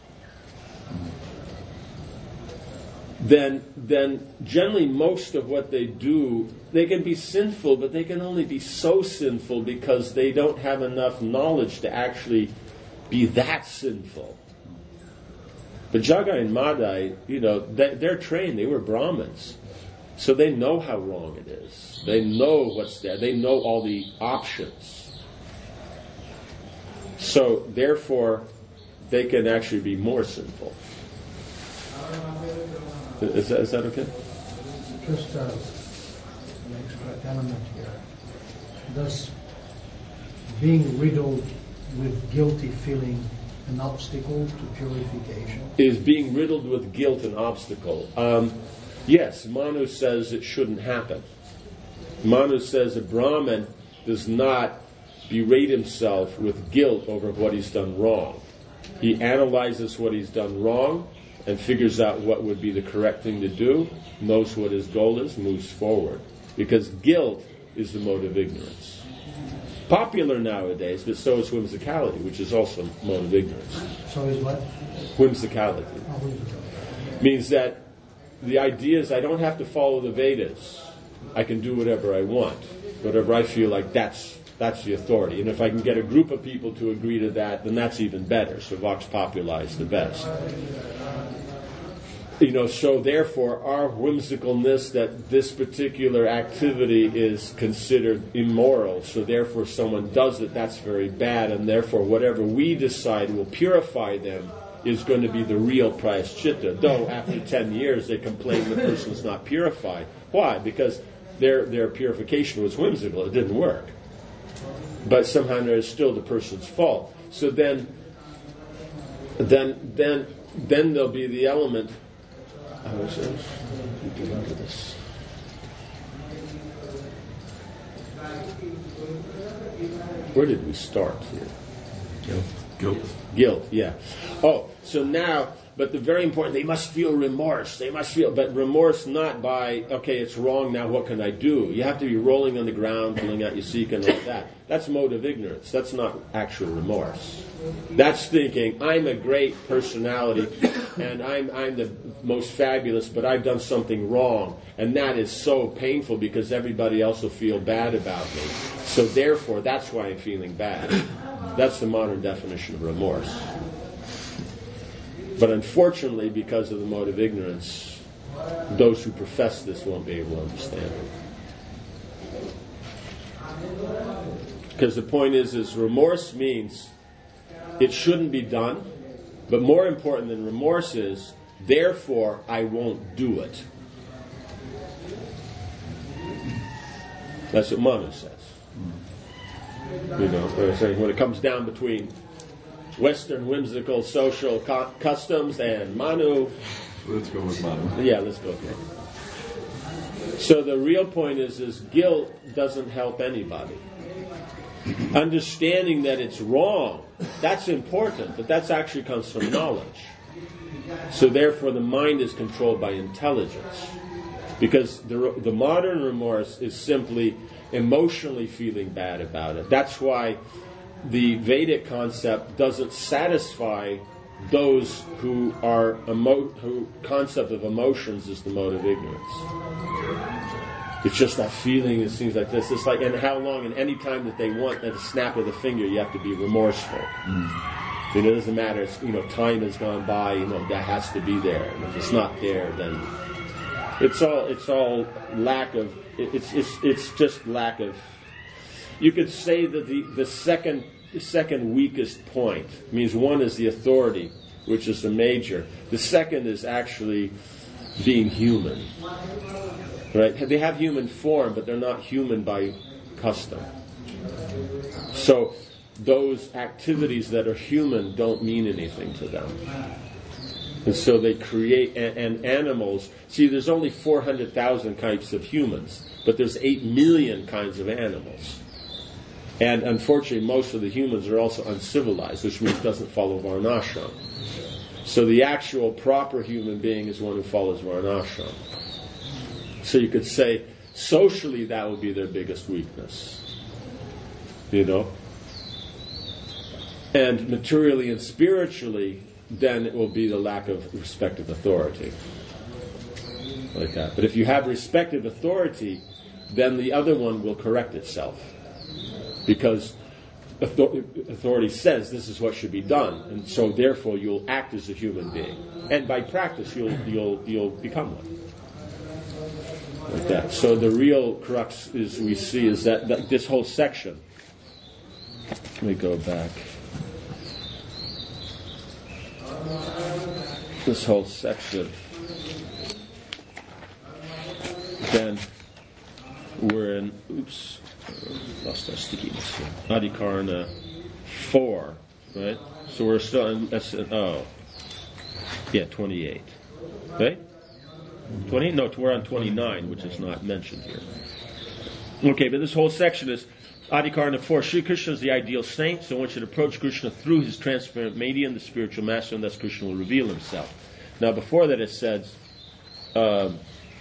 then then generally most of what they do, they can be sinful, but they can only be so sinful because they don't have enough knowledge to actually be that sinful. But Jagai and Madai, you know, they, they're trained, they were Brahmins. So they know how wrong it is. They know what's there. They know all the options. So, therefore, they can actually be more sinful. Is that, is that okay? Just uh, an extra element here. Does being riddled with guilty feeling an obstacle to purification? Is being riddled with guilt an obstacle? Um, yes, Manu says it shouldn't happen. Manu says a Brahmin does not berate himself with guilt over what he's done wrong. He analyzes what he's done wrong and figures out what would be the correct thing to do, knows what his goal is, moves forward. Because guilt is the mode of ignorance. Popular nowadays, but so is whimsicality, which is also a mode of ignorance. So is what? Whimsicality. Oh, whimsicality. Means that the idea is I don't have to follow the Vedas. I can do whatever I want. Whatever I feel like that's That's the authority. And if I can get a group of people to agree to that, then that's even better. So Vox Populi is the best. You know, so therefore our whimsicalness that this particular activity is considered immoral, so therefore someone does it, that's very bad, and therefore whatever we decide will purify them is going to be the real prayaschitta. Though after ten years they complain the person's not purified. Why? Because their their purification was whimsical. It didn't work. But somehow there is still the person's fault. So then, then, then, then there'll be the element. I was uh, looking into this. Where did we start here? Guilt. Guilt. Guilt. Yeah. Oh, so now. But the very important, they must feel remorse. They must feel, but remorse not by, okay, it's wrong, now what can I do? You have to be rolling on the ground, pulling out your seek and like that. That's mode of ignorance. That's not actual remorse. That's thinking, I'm a great personality, and I'm I'm the most fabulous, but I've done something wrong. And that is so painful because everybody else will feel bad about me. So therefore, that's why I'm feeling bad. That's the modern definition of remorse. But unfortunately, because of the mode of ignorance, those who profess this won't be able to understand it. Because the point is, is remorse means it shouldn't be done, but more important than remorse is, therefore I won't do it. That's what Manu says. You know, when it comes down between Western whimsical social cu- customs and Manu. Let's go with Manu. Yeah, let's go with Manu. So the real point is, is guilt doesn't help anybody. Understanding that it's wrong, that's important, but that actually comes from knowledge. So therefore the mind is controlled by intelligence. Because the, the modern remorse is simply emotionally feeling bad about it. That's why the Vedic concept doesn't satisfy those who are emo- who concept of emotions is the mode of ignorance. It's just that feeling. It seems like this. It's like, and how long and any time that they want, at a snap of the finger, you have to be remorseful. Mm. You know, it doesn't matter. It's, you know, time has gone by. You know, that has to be there. And if it's not there, then it's all it's all lack of. It's it's it's just lack of. You could say that the the second the second weakest point means one is the authority, which is the major. The second is actually being human. Right? They have human form, but they're not human by custom. So those activities that are human don't mean anything to them. And so they create, and, and animals, see there's only four hundred thousand types of humans, but there's eight million kinds of animals. And unfortunately most of the humans are also uncivilized, which means doesn't follow Varnashram. So the actual proper human being is one who follows Varnashram. So you could say, socially, that would be their biggest weakness. You know? And materially and spiritually, then it will be the lack of respect of authority. Like that. But if you have respect of authority, then the other one will correct itself. Because authority says this is what should be done. And so therefore you'll act as a human being. And by practice, you'll you'll you'll become one. Like that. So the real crux is we see is that, that this whole section. Let me go back. This whole section. Then we're in. Oops, lost our stickiness here. Adhikarana four, right? So we're still in. That's in oh, yeah, twenty-eight. Okay. twenty? No, we're on twenty-nine, which is not mentioned here. Okay, but this whole section is Adhikarana four. Sri Krishna is the ideal saint, so one should approach Krishna through his transparent medium, the spiritual master, and thus Krishna will reveal himself. Now, before that it says, uh,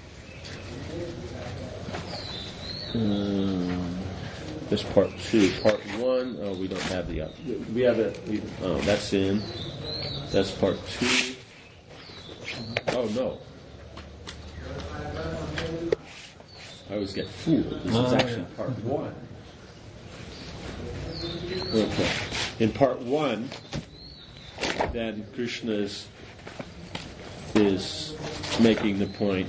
um, this part two, part one. Oh, we don't have the. Uh, we have it. We, oh, that's in. That's part two. Oh no. I always get fooled. This is actually part one. Okay. In part one, then Krishna is, is making the point.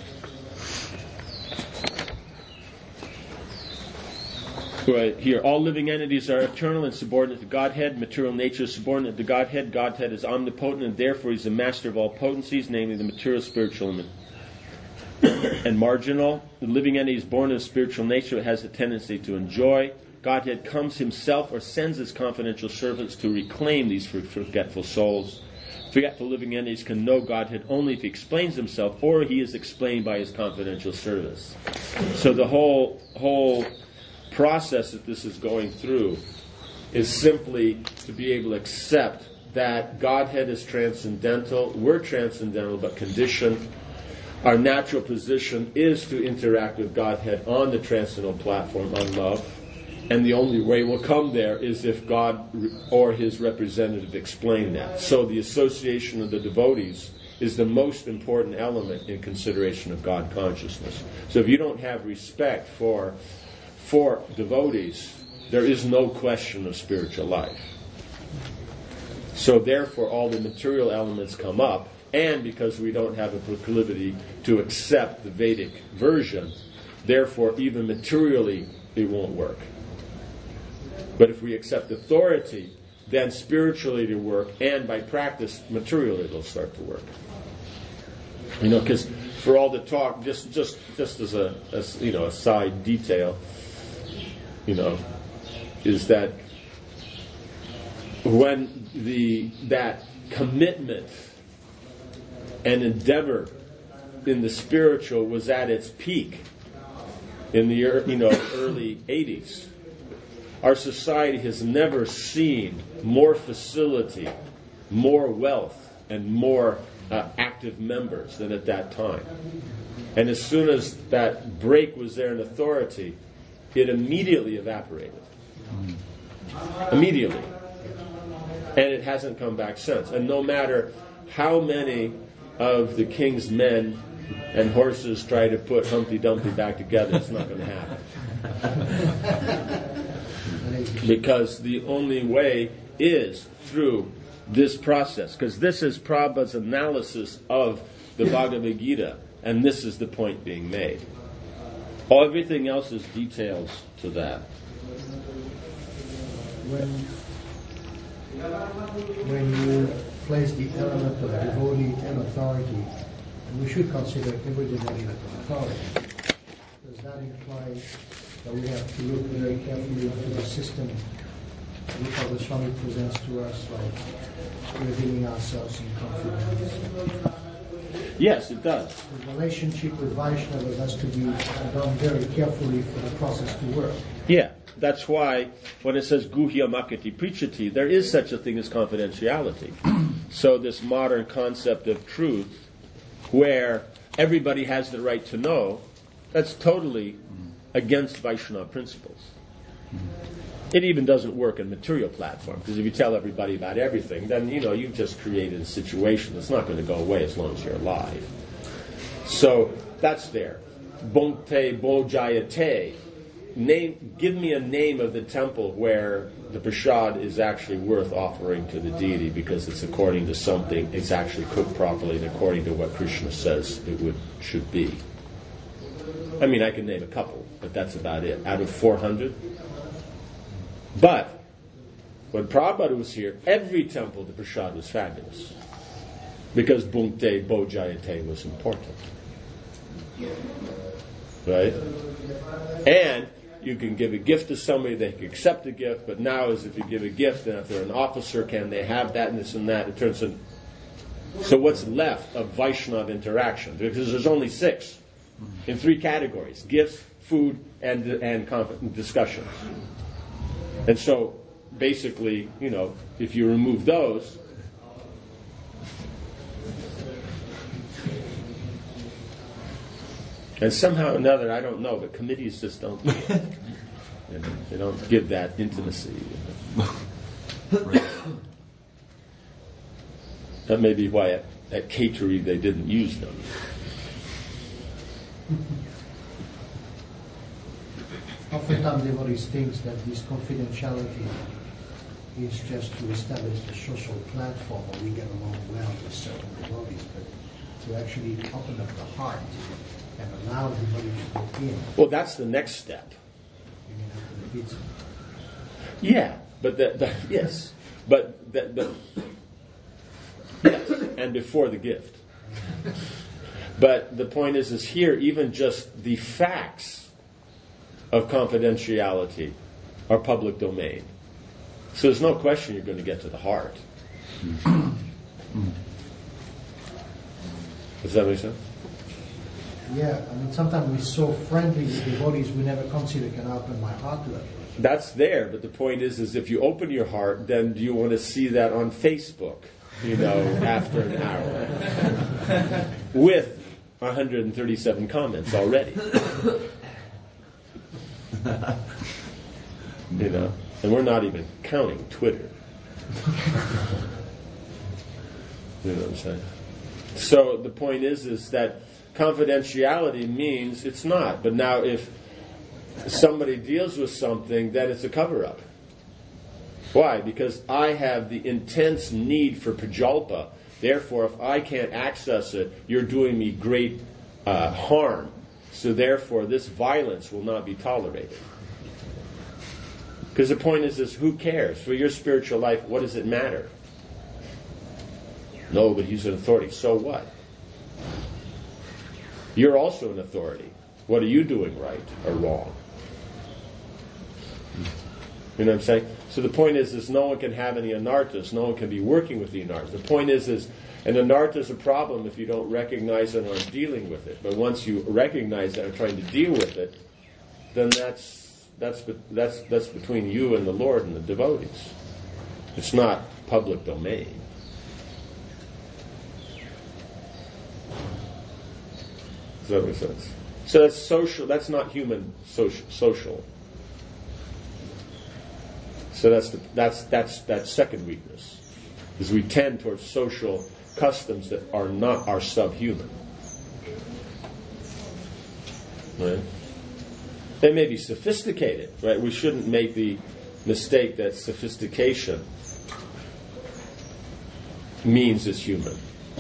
Right here, all living entities are eternal and subordinate to Godhead. Material nature is subordinate to Godhead. Godhead is omnipotent, and therefore He's the master of all potencies, namely the material, spiritual, and and marginal. The living entity is born of spiritual nature. It has a tendency to enjoy. Godhead comes himself or sends his confidential servants to reclaim these forgetful souls. Forgetful living entities can know Godhead only if he explains himself or he is explained by his confidential servants. So the whole whole process that this is going through is simply to be able to accept that Godhead is transcendental, we're transcendental but conditioned. Our natural position is to interact with Godhead on the transcendental platform on love. And the only way we'll come there is if God or his representative explain that. So the association of the devotees is the most important element in consideration of God consciousness. So if you don't have respect for, for devotees, there is no question of spiritual life. So therefore all the material elements come up, and because we don't have a proclivity to accept the Vedic version, therefore even materially it won't work. But if we accept authority, then spiritually it'll work, and by practice, materially it'll start to work. You know, because for all the talk, just just just as a as, you know a side detail, you know, is that when the that commitment and endeavor in the spiritual was at its peak in the you know early eighties, our society has never seen more facility, more wealth, and more uh, active members than at that time. And as soon as that break was there in authority, it immediately evaporated. Immediately. And it hasn't come back since. And no matter how many of the king's men and horses try to put Humpty Dumpty back together, it's not going to happen. Because the only way is through this process. Because this is Prabhupada's analysis of the Bhagavad Gita, and this is the point being made. All everything else is details to that. When, when you place the element of devotee and authority, we should consider every devotee as authority. Does that imply that we have to look very carefully into the system which the Swami presents to us, like revealing ourselves in confidence? Yes, it does. The relationship with Vaishnavas has to be done very carefully for the process to work. Yeah, that's why when it says Guhya Makati Prichati, there is such a thing as confidentiality. So this modern concept of truth, where everybody has the right to know, that's totally against Vaishnava principles. It even doesn't work in material platform, because if you tell everybody about everything, then you know you've just created a situation that's not going to go away as long as you're alive. So that's there. Bhakte Bojayate. Name, give me a name of the temple where the prasad is actually worth offering to the deity because it's according to something, it's actually cooked properly and according to what Krishna says it would should be. I mean, I can name a couple, but that's about it. Out of four hundred. But when Prabhupada was here, every temple, the prasad was fabulous. Because Bhakte Bojayate was important. Right? And you can give a gift to somebody, they can accept the gift, but now is if you give a gift, and if they're an officer, can they have that and this and that? It turns in. So what's left of Vaishnava interaction? Because there's only six in three categories: gifts, food, and and conf- discussions. And so, basically, you know, if you remove those, and somehow or another, I don't know, but committees just don't, you know, they don't give that intimacy. You know. That may be why at, at catering they didn't use them. Oftentimes devotees think that this confidentiality is just to establish a social platform where we get along well with certain devotees, but to actually open up the heart and allow everybody to go in. Well, that's the next step. You mean after the pizza? Yeah, but that, that yes, but that, but yes, and before the gift. But the point is, is here even just the facts of confidentiality are public domain. So there's no question you're going to get to the heart. Does that make sense? Yeah, I mean, sometimes we're so friendly with devotees, we never consider, can I open my heart to them? That's there, but the point is, is if you open your heart, then do you want to see that on Facebook, you know, after an hour? With one hundred thirty-seven comments already. You know, and we're not even counting Twitter. You know what I'm saying? So the point is, is that confidentiality means it's not. But now if somebody deals with something, then it's a cover-up. Why? Because I have the intense need for prajalpa Therefore, if I can't access it, you're doing me great uh, harm. So therefore, this violence will not be tolerated. Because the point is this, who cares? For your spiritual life, what does it matter? No, but he's an authority. So what? You're also an authority. What are you doing right or wrong? You know what I'm saying? So the point is, is no one can have any anarthas. No one can be working with the anarthas. The point is, is an anartha is a problem if you don't recognize it or are dealing with it. But once you recognize it and are trying to deal with it, then that's that's that's that's between you and the Lord and the devotees. It's not public domain. Does that make sense? So that's social. That's not human social. social. So that's the, that's that's that second weakness, is we tend towards social customs that are not are subhuman. Right? They may be sophisticated, right? We shouldn't make the mistake that sophistication means it's human.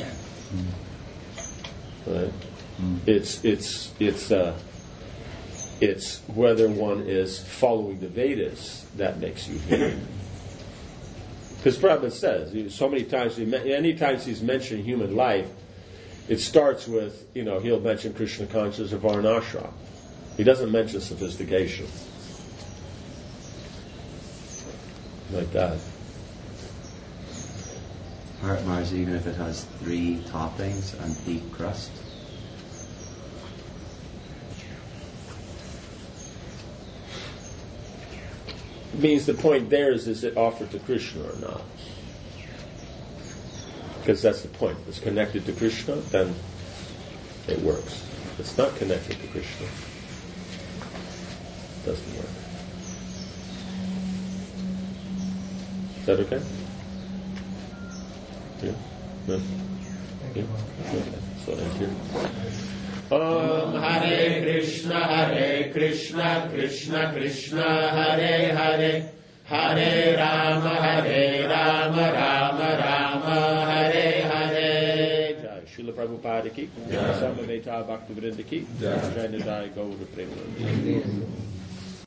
Right? It's it's it's uh, it's whether one is following the Vedas that makes you human. Because Prabhupada says so many times, any times he's mentioned human life, it starts with, you know, he'll mention Krishna consciousness or Varnashram. He doesn't mention sophistication like that. Heart Mars, even if it has three toppings and deep crust. Means the point there is, is it offered to Krishna or not? Because that's the point. If it's connected to Krishna, then it works. If it's not connected to Krishna, it doesn't work. Is that okay? Yeah? No? Yeah? Okay. So end here. Om Hare Krishna, Hare Krishna, Krishna Krishna, Hare Hare, Hare Rama, Hare Rama, Rama Rama, Hare Hare. Jai Srila Prabhupada ki, Jai Samaveta Bhaktivinoda ki, Jai Nidai Gaura Premanandi.